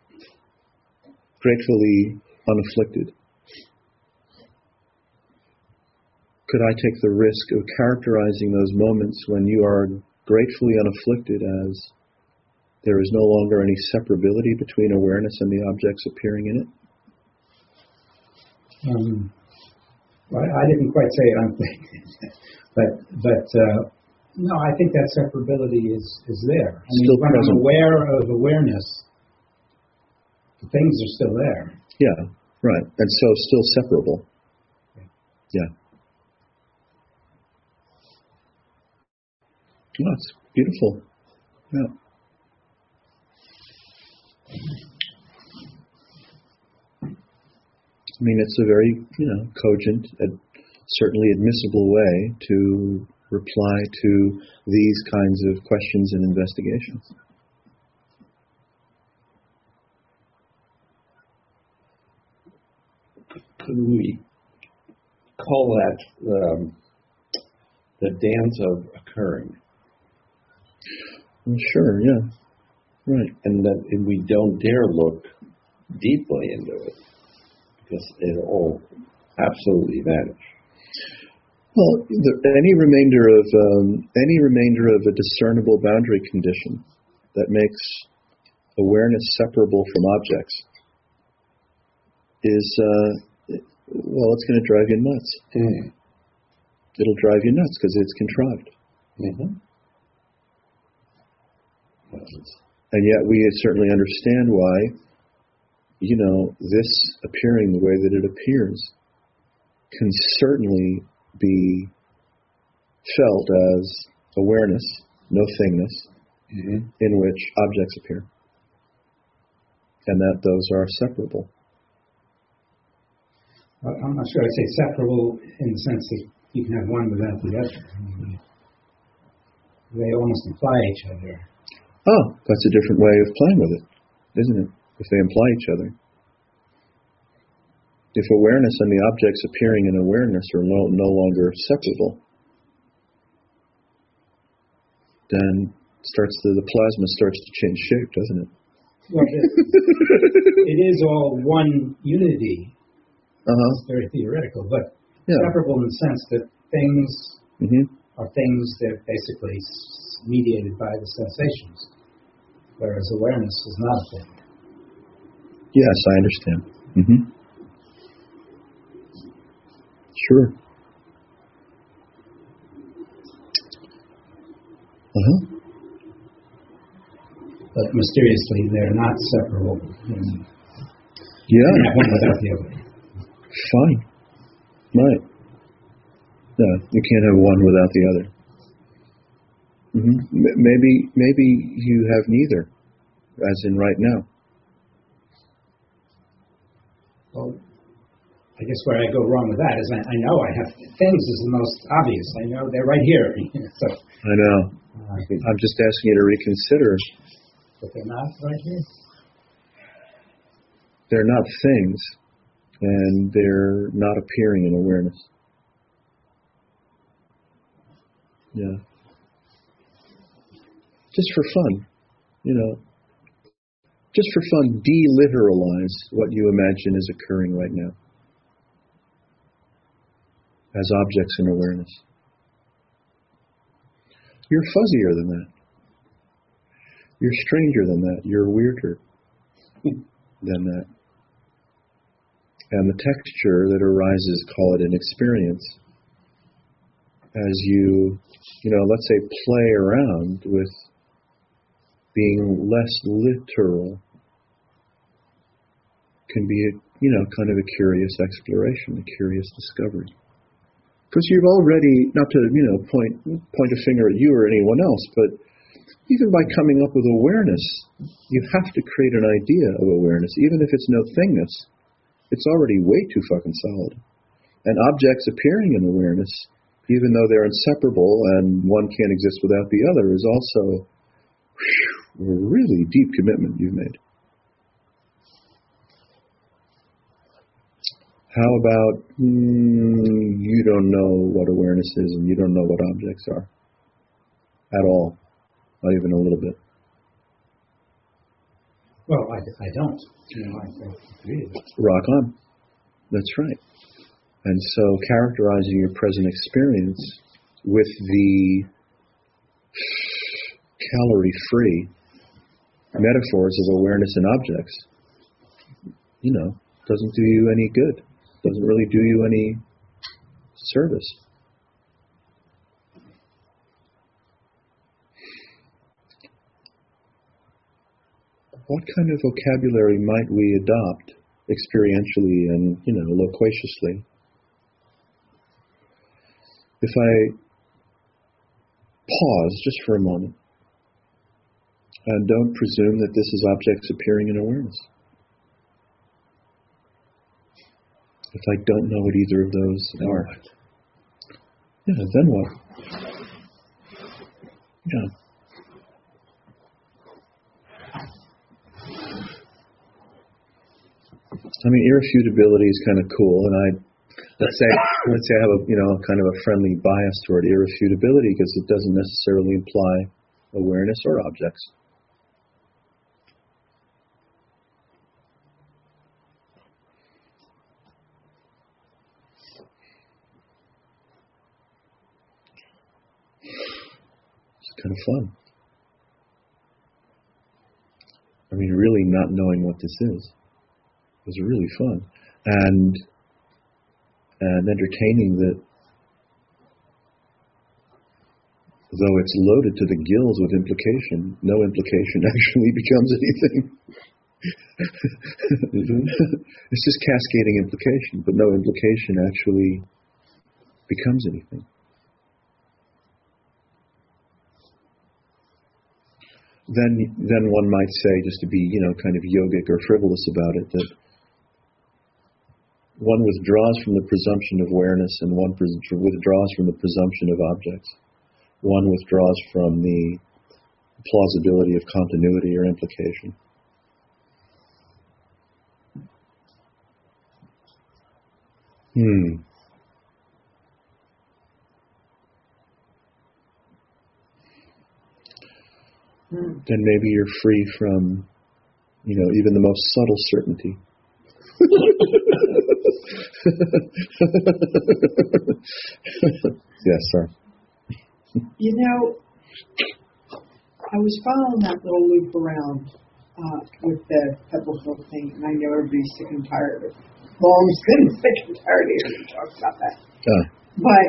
gratefully unafflicted, could I take the risk of characterizing those moments when you are gratefully unafflicted as there is no longer any separability between awareness and the objects appearing in it? I didn't quite say it unafflicted, but no, I think that separability is there. Still when present. I'm aware of awareness, the things are still there. Yeah, right. And so still separable. Yeah. Oh, it's beautiful. Yeah. I mean, it's a very, cogent, certainly admissible way to reply to these kinds of questions and investigations. Could we call that the dance of occurring? Well, sure, yeah. Right. And we don't dare look deeply into it because it'll all absolutely vanish. Well, any remainder of a discernible boundary condition that makes awareness separable from objects is, it's going to drive you nuts. Mm. It'll drive you nuts because it's contrived. Mm-hmm. And yet we certainly understand why, this appearing the way that it appears can certainly be felt as awareness, no thingness, mm-hmm. in which objects appear. And that those are separable. I'm not sure I'd say separable in the sense that you can have one without the other. they almost imply each other. Oh, that's a different way of playing with it, isn't it? If they imply each other. If awareness and the objects appearing in awareness are no longer separable, then the plasma starts to change shape, doesn't it? Well, it is all one unity. It's very theoretical, but separable in the sense that things are things that are basically mediated by the sensations, whereas awareness is not a thing. Yes, I understand. Sure. But mysteriously, they're not separable. Yeah. One without the other. Fine. Right. No, you can't have one without the other. Maybe you have neither, as in right now. Well, I guess where I go wrong with that is I know I have things is the most obvious. I know they're right here. So I know. I'm just asking you to reconsider. But they're not right here? They're not things, and they're not appearing in awareness. Yeah. Just for fun, Just for fun, deliteralize what you imagine is occurring right now as objects in awareness. You're fuzzier than that. You're stranger than that. You're weirder than that. And the texture that arises, call it an experience, as you, let's say, play around with being less literal, can be kind of a curious exploration, a curious discovery. Because you've already, not to, point a finger at you or anyone else, but even by coming up with awareness, you have to create an idea of awareness, even if it's no thingness. It's already way too fucking solid. And objects appearing in awareness, even though they're inseparable and one can't exist without the other, is also a really deep commitment you've made. How about you don't know what awareness is and you don't know what objects are at all, not even a little bit? Well, I don't. I agree. Rock on. That's right. And so characterizing your present experience with the calorie-free metaphors of awareness and objects, doesn't do you any good. Doesn't really do you any service. What kind of vocabulary might we adopt experientially and, loquaciously? If I pause just for a moment and don't presume that this is objects appearing in awareness. If I don't know what either of those are. Yeah, then what? Yeah. I mean, irrefutability is kind of cool, and let's say I have a kind of a friendly bias toward irrefutability because it doesn't necessarily imply awareness or objects. It's kind of fun. I mean, really not knowing what this is was really fun. And entertaining that, though it's loaded to the gills with implication, no implication actually becomes anything. It's just cascading implication, but no implication actually becomes anything. Then one might say, just to be, kind of yogic or frivolous about it, that one withdraws from the presumption of awareness and one withdraws from the presumption of objects. one withdraws from the plausibility of continuity or implication. Then maybe you're free from, even the most subtle certainty. Yes, sir. I was following that little loop around with the Pebble Hill thing, and I know everybody's sick and tired of it. Long's been sick and tired of hearing talk about that. But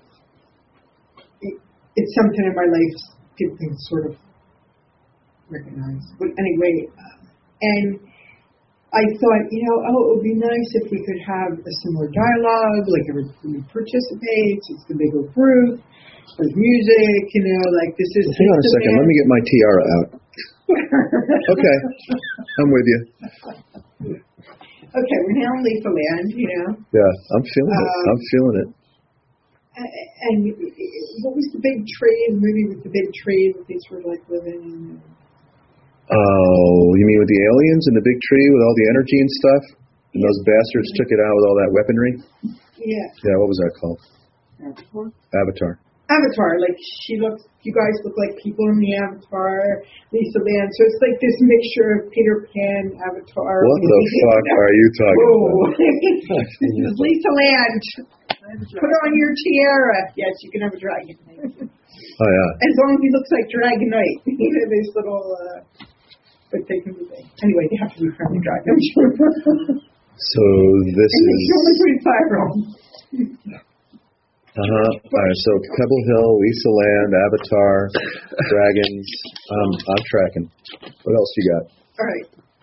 it's something in my life people can sort of recognize. But anyway, and I thought, it would be nice if we could have a similar dialogue, like everybody participates, it's the bigger group, there's music, like this is... Hang on a second, let me get my tiara out. Okay, I'm with you. Okay, we're now in Lisa Land, Yeah, I'm feeling it. And what was the big tree in the movie with the big tree that they sort of like living in? Oh, you mean with the aliens and the big tree with all the energy and stuff? And those bastards took it out with all that weaponry? Yeah. Yeah, what was that called? Avatar. Avatar. Like you guys look like people in the Avatar, Lisa Land. So it's like this mixture of Peter Pan, Avatar. What the fuck are you talking about? This is Lisa Land. Put on your tiara. Yes, you can have a dragon. Oh, yeah. As long as he looks like Dragonite. These little, but they can be big. Anyway, they have to be friendly dragons. So this and is... only 25-year-old. All right, so Pebble Hill, Lisa Land, Avatar, dragons. I'm tracking. What else you got? All right.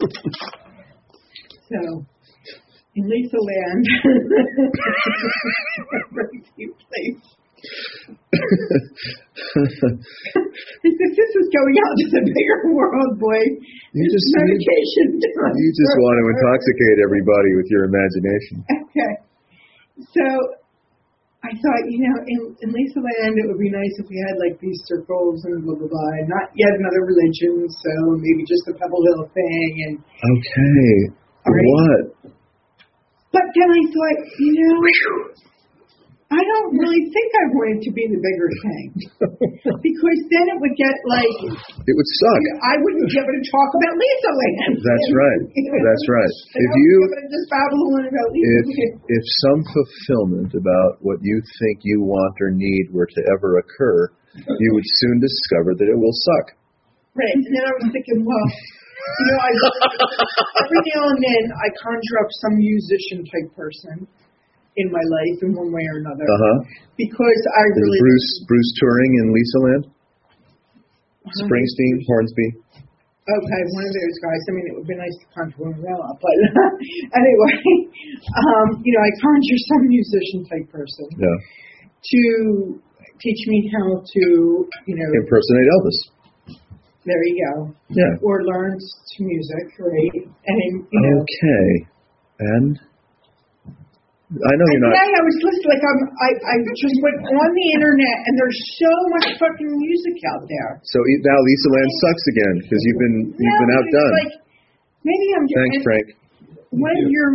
So, in Lisa Land, very cute place. This is going out to the bigger world, boy. You just medication. You just want to intoxicate everybody with your imagination. Okay. So I thought, in Lisa Land, it would be nice if we had like these circles and blah blah blah, and not yet another religion. So maybe just the Pebble Hill thing and. Okay. Right. What? But then I thought, I don't really think I wanted to be the bigger thing. Because then it would get like... It would suck. I wouldn't be able to talk about Lisa Land. That's right. That's right. If you... Just babble on about Lisa Land. If some fulfillment about what you think you want or need were to ever occur, you would soon discover that it will suck. Right. And then I was thinking, well... every now and then I conjure up some musician type person in my life in one way or another. Because I really... Bruce touring in Lisa Land? Springsteen, Hornsby? Okay, one of those guys. I mean, it would be nice to conjure one of them up. But anyway, I conjure some musician type person to teach me how to, impersonate Elvis. There you go. Yeah. Or learn music, right? And Okay. And I know you're not. Today I was listening. I just went on the internet, and there's so much fucking music out there. So now Lisa Land sucks again because you've been outdone. Like, maybe I'm. Thanks, Frank. One of your.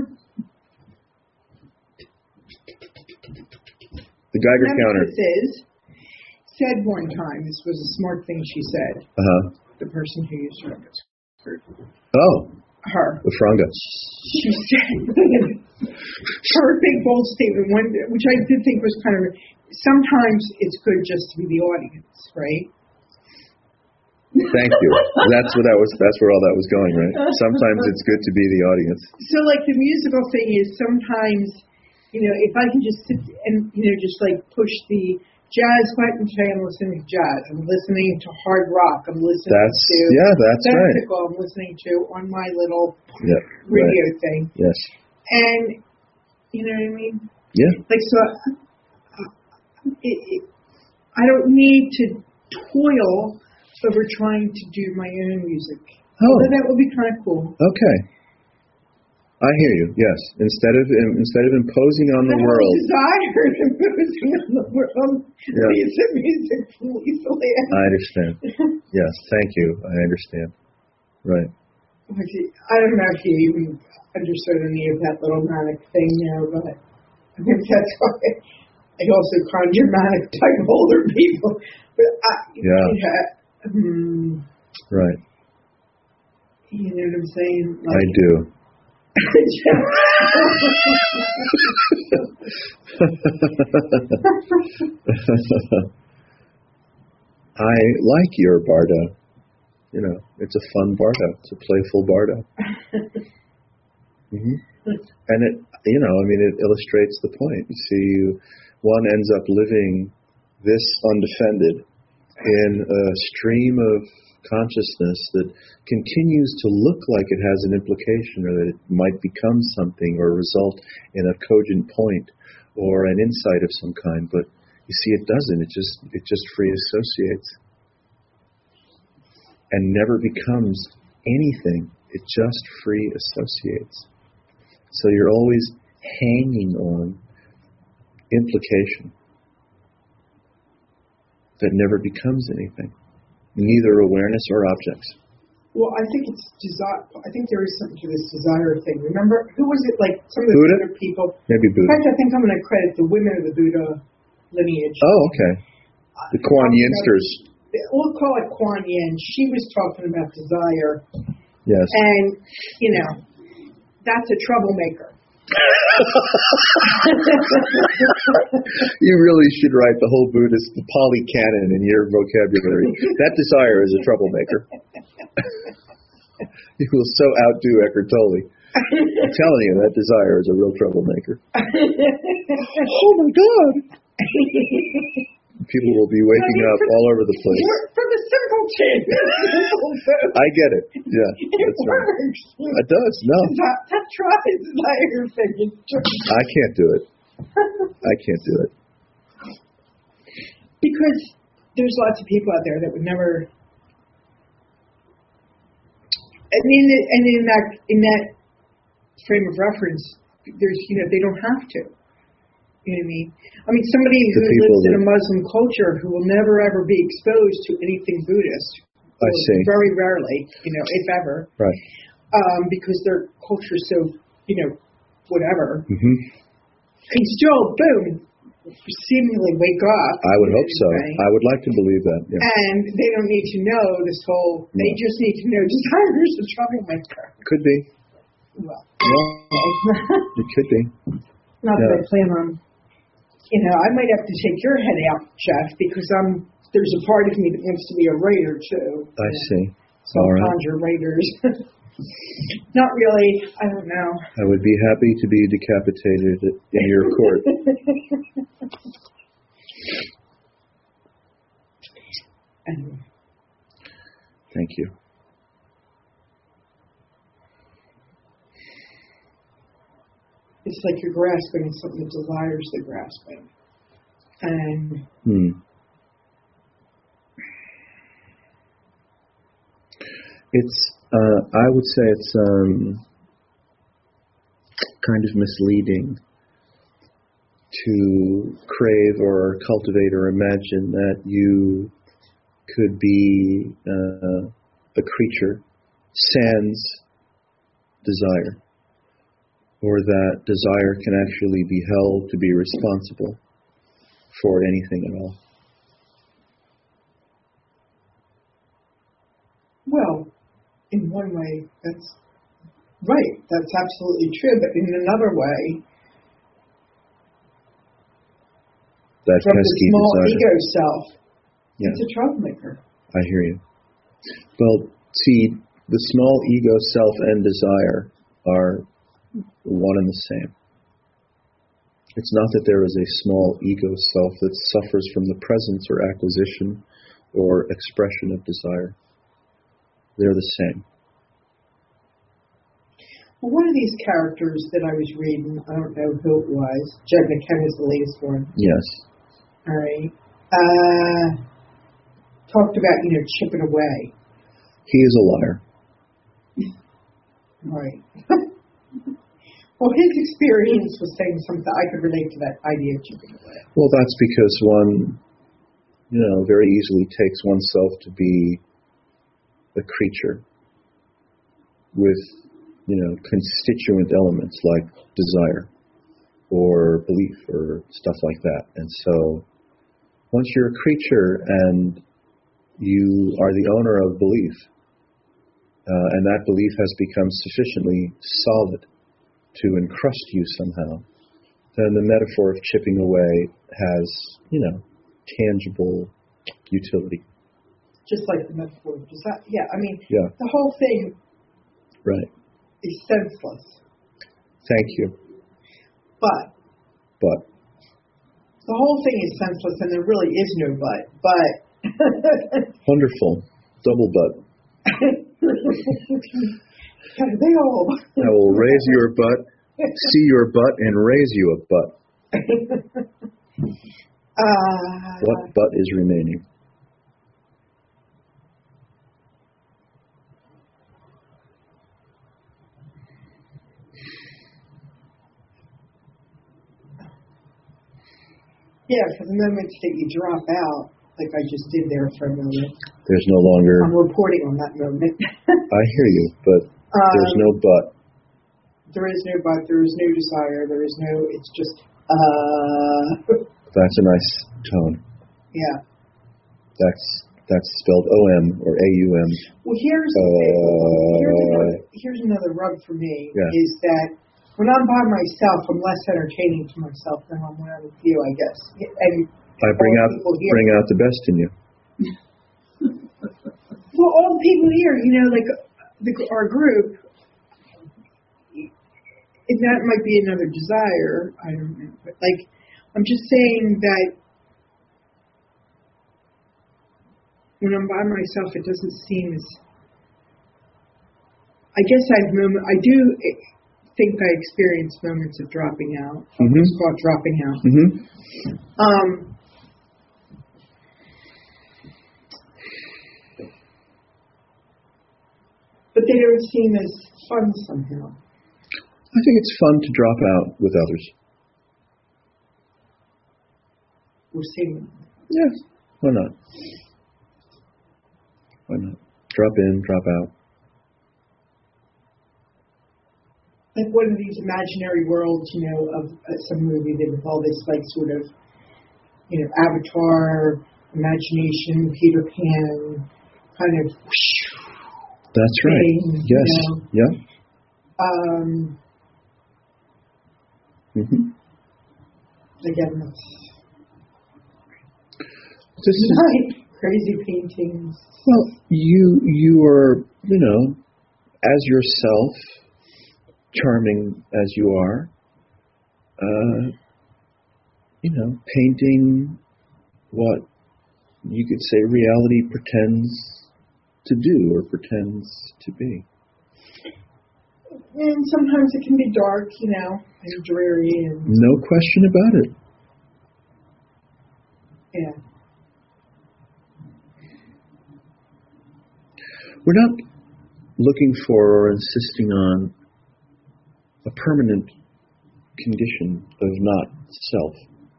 The Geiger counter. Said one time, this was a smart thing she said. The person who used her. Oh. Her. The Franga. She said, her big bold statement, which I did think was kind of, sometimes it's good just to be the audience, right? Thank you. That's where all that was going, right? Sometimes it's good to be the audience. So like the musical thing is sometimes, if I can just sit and, just like push the jazz button today, I'm listening to jazz. I'm listening to hard rock. I'm listening to that's right. I'm listening to on my little radio thing. Yes. And you know what I mean? Yeah. Like so, I don't need to toil over trying to do my own music. Oh, that would be kind of cool. Okay. I hear you. Yes, instead of imposing on the world, desire imposing on the world. Piece of music from Lisa Land. I understand. Yes, thank you. I understand. Right. I don't know if you even understood any of that little manic thing there, but I think that's why I also conjure manic type older people. But right. You know what I'm saying? Like, I do. I like your bardo. You know, it's a fun bardo. It's a playful bardo. And it, it illustrates the point. You see, one ends up living this undefended in a stream of consciousness that continues to look like it has an implication, or that it might become something or result in a cogent point or an insight of some kind, but you see it doesn't. It just free associates and never becomes anything. It just free associates. So you're always hanging on implication that never becomes anything. Neither awareness or objects. Well, I think it's desire. I think there is something to this desire thing. Remember, who was it? Like some of the Buddha? Buddha people. Maybe Buddha. In fact, I think I'm going to credit the women of the Buddha lineage. Oh, okay. The Kuan Yinsters. We'll call it Kuan Yin. She was talking about desire. Yes. And that's a troublemaker. You really should write the whole Buddhist, the Pali Canon in your vocabulary. That desire is a troublemaker. You will so outdo Eckhart Tolle. I'm telling you, that desire is a real troublemaker. Oh my God! People will be waking up all over the place. For the simpleton. I get it. Yeah, that's right. It does. No. That's right. Desire thing. I can't do it. I can't do it. Because there's lots of people out there that would never. In that frame of reference, there's they don't have to. You know what I mean? I mean, somebody who lives in a Muslim culture who will never ever be exposed to anything Buddhist. I see. Very rarely, if ever. Right. Because their culture is so, whatever. Mm-hmm. Can still, boom, seemingly wake up. I would hope so. I would like to believe that. Yeah. And they don't need to know this whole. They just need to know desire is a troublemaker. Could be. Well. It could be. Not that I plan on. I might have to take your head out, Jeff, because there's a part of me that wants to be a writer too. I see. So I'll conjure writers. Not really. I don't know. I would be happy to be decapitated in your court. Thank you. It's like you're grasping at something that desires the grasping. And it's, I would say it's kind of misleading to crave or cultivate or imagine that you could be a creature sans desire, or that desire can actually be held to be responsible for anything at all. Well, in one way, that's right. That's absolutely true. But in another way, that from the small desire. ego self, it's a troublemaker. I hear you. Well, see, the small ego self and desire are one and the same. It's not that there is a small ego self that suffers from the presence or acquisition or expression of desire. They're the same. Well, one of these characters that I was reading, I don't know who it was, Jed McKenna's the latest one. Yes. All right. Talked about, chipping away. He is a liar. Right. Well, his experience was saying something I could relate to that idea of chipping away. Well, that's because one, very easily takes oneself to be a creature with, constituent elements like desire or belief or stuff like that. And so once you're a creature and you are the owner of belief, and that belief has become sufficiently solid to encrust you somehow, then the metaphor of chipping away has, tangible utility. Just like the metaphor of desire. Yeah, Yeah. the whole thing Right. is senseless. Thank you. But But the whole thing is senseless, and there really is no but. wonderful. Double butt. They all. I will raise your butt, see your butt, and raise you a butt. What butt is remaining? Yeah, for the moments that you drop out, like I just did there for a moment. There's no longer. I'm reporting on that moment. I hear you, but there's no but. There is no but. There is no desire. There is no. It's just. That's a nice tone. Yeah. That's spelled O-M or A-U-M. Well, here's another rub for me. Yeah. Is that when I'm by myself, I'm less entertaining to myself than when I'm with you, I guess. And I bring out the best in you. Well, all the people here, like our group, and that might be another desire. I don't know, but I'm just saying that when I'm by myself, it doesn't seem as. I guess I do think I experience moments of dropping out. Mm-hmm. It's called dropping out. Mm-hmm. But they don't seem as fun somehow. I think it's fun to drop out with others. We're seeing. Yes. Why not? Why not? Drop in, drop out. Like one of these imaginary worlds, of some movie that with all this sort of, Avatar, imagination, Peter Pan, kind of. That's right. Thing, yes. Yeah. Mm-hmm. Again, This is right. Crazy paintings. Well, you are, as yourself, charming as you are, painting what you could say reality pretends to do or pretends to be. And sometimes it can be dark, and dreary. And no question about it. Yeah. We're not looking for or insisting on a permanent condition of not self.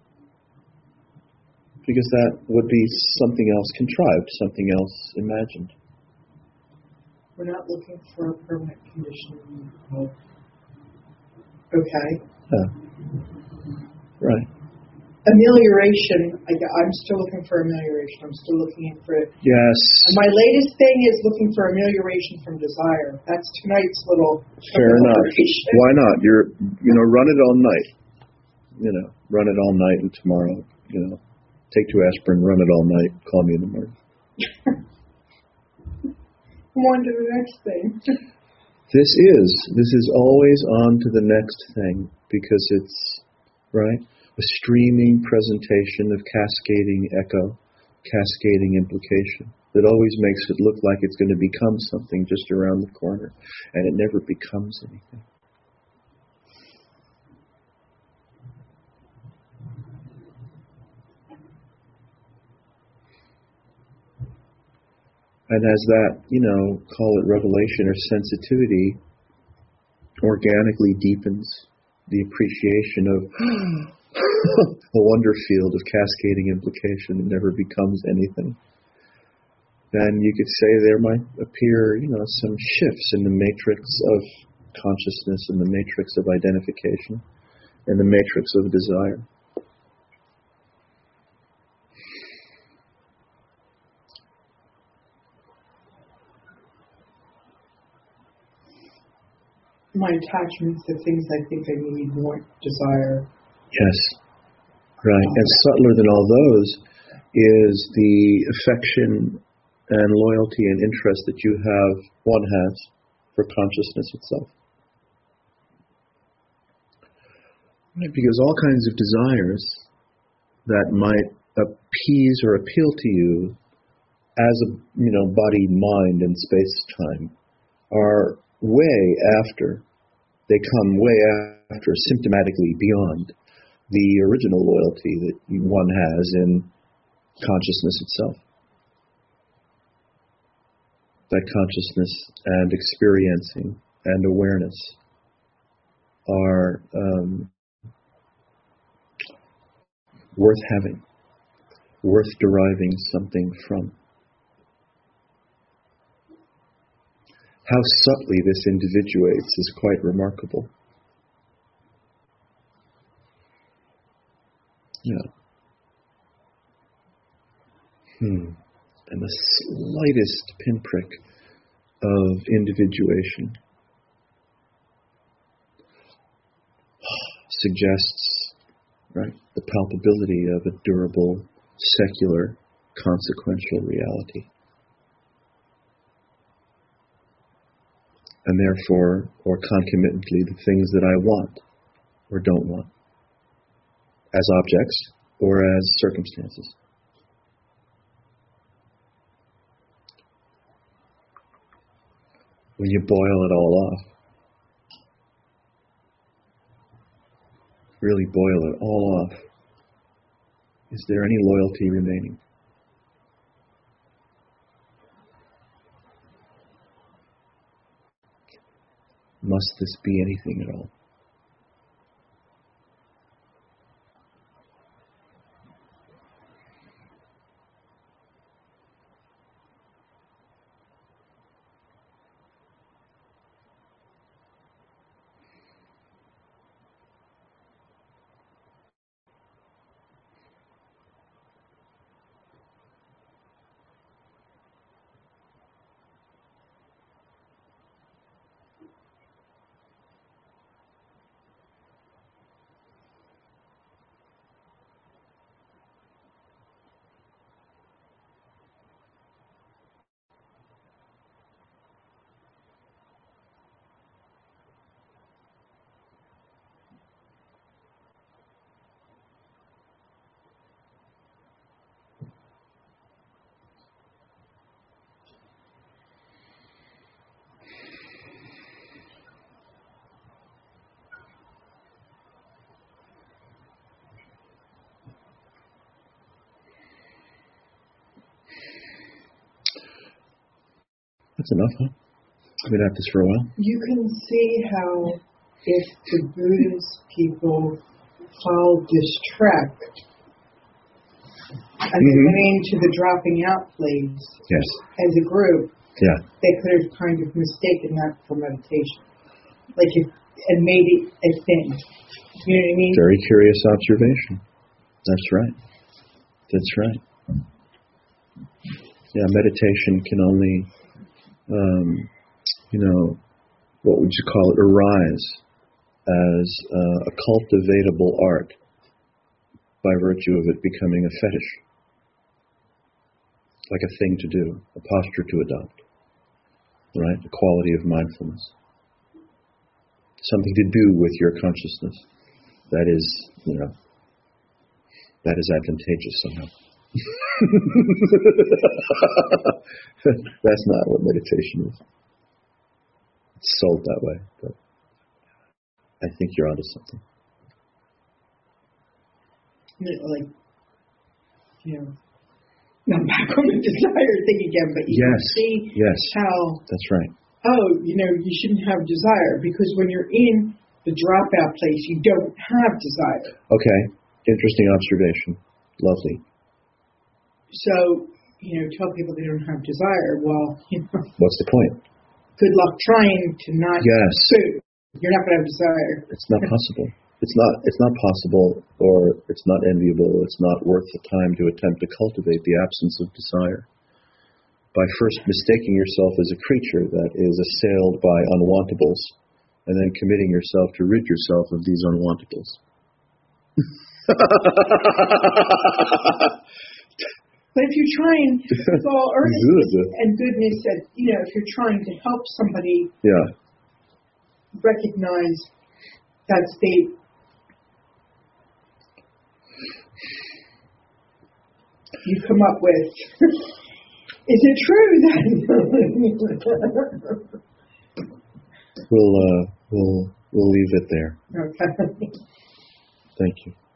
Because that would be something else contrived, something else imagined. We're not looking for a permanent condition. Okay. Yeah. Right. Amelioration. I'm still looking for amelioration. I'm still looking for it. Yes. And my latest thing is looking for amelioration from desire. That's tonight's little. Fair enough. Why not? Run it all night. Run it all night, and tomorrow, take 2 aspirin, run it all night. Call me in the morning. On to the next thing. This is always on to the next thing, because it's right. A streaming presentation of cascading echo, cascading implication that always makes it look like it's going to become something just around the corner, and it never becomes anything. And as that, call it revelation or sensitivity, organically deepens the appreciation of a wonder field of cascading implication that never becomes anything, then you could say there might appear, some shifts in the matrix of consciousness, in the matrix of identification, in the matrix of desire. My attachments to things I think I need, want, desire. Yes, right. And subtler than all those is the affection and loyalty and interest that one has for consciousness itself. Right, because all kinds of desires that might appease or appeal to you as a body, mind, and space-time are they come way after, symptomatically beyond the original loyalty that one has in consciousness itself. That consciousness and experiencing and awareness are worth having, worth deriving something from. How subtly this individuates is quite remarkable. Yeah. And the slightest pinprick of individuation suggests, right, the palpability of a durable, secular, consequential reality. And therefore, or concomitantly, the things that I want or don't want, as objects or as circumstances. When you boil it all off, really boil it all off, is there any loyalty remaining? Must this be anything at all? That's enough, huh? We've been at this for a while. You can see how if the Buddhist people followed this trek and they went into the dropping out place as a group, they could have kind of mistaken that for meditation. And made it a thing. You know what I mean? Very curious observation. That's right. That's right. Yeah, meditation can only what would you call it, arise as a cultivatable art by virtue of it becoming a fetish, like a thing to do, a posture to adopt, right? A quality of mindfulness, something to do with your consciousness that is advantageous somehow. That's not what meditation is. It's sold that way, but I think you're onto something. I'm back on the desire thing again, but you can see how that's right. You shouldn't have desire, because when you're in the dropout place, you don't have desire. Okay. Interesting observation. Lovely. So, tell people they don't have desire. Well, what's the point? Good luck trying to not food. You're not going to have desire. It's not possible. It's not possible, or it's not enviable. It's not worth the time to attempt to cultivate the absence of desire by first mistaking yourself as a creature that is assailed by unwantables, and then committing yourself to rid yourself of these unwantables. But if you're trying with all earnestness and goodness, that if you're trying to help somebody recognize that state, you come up with, is it true that? We'll leave it there. Okay. Thank you.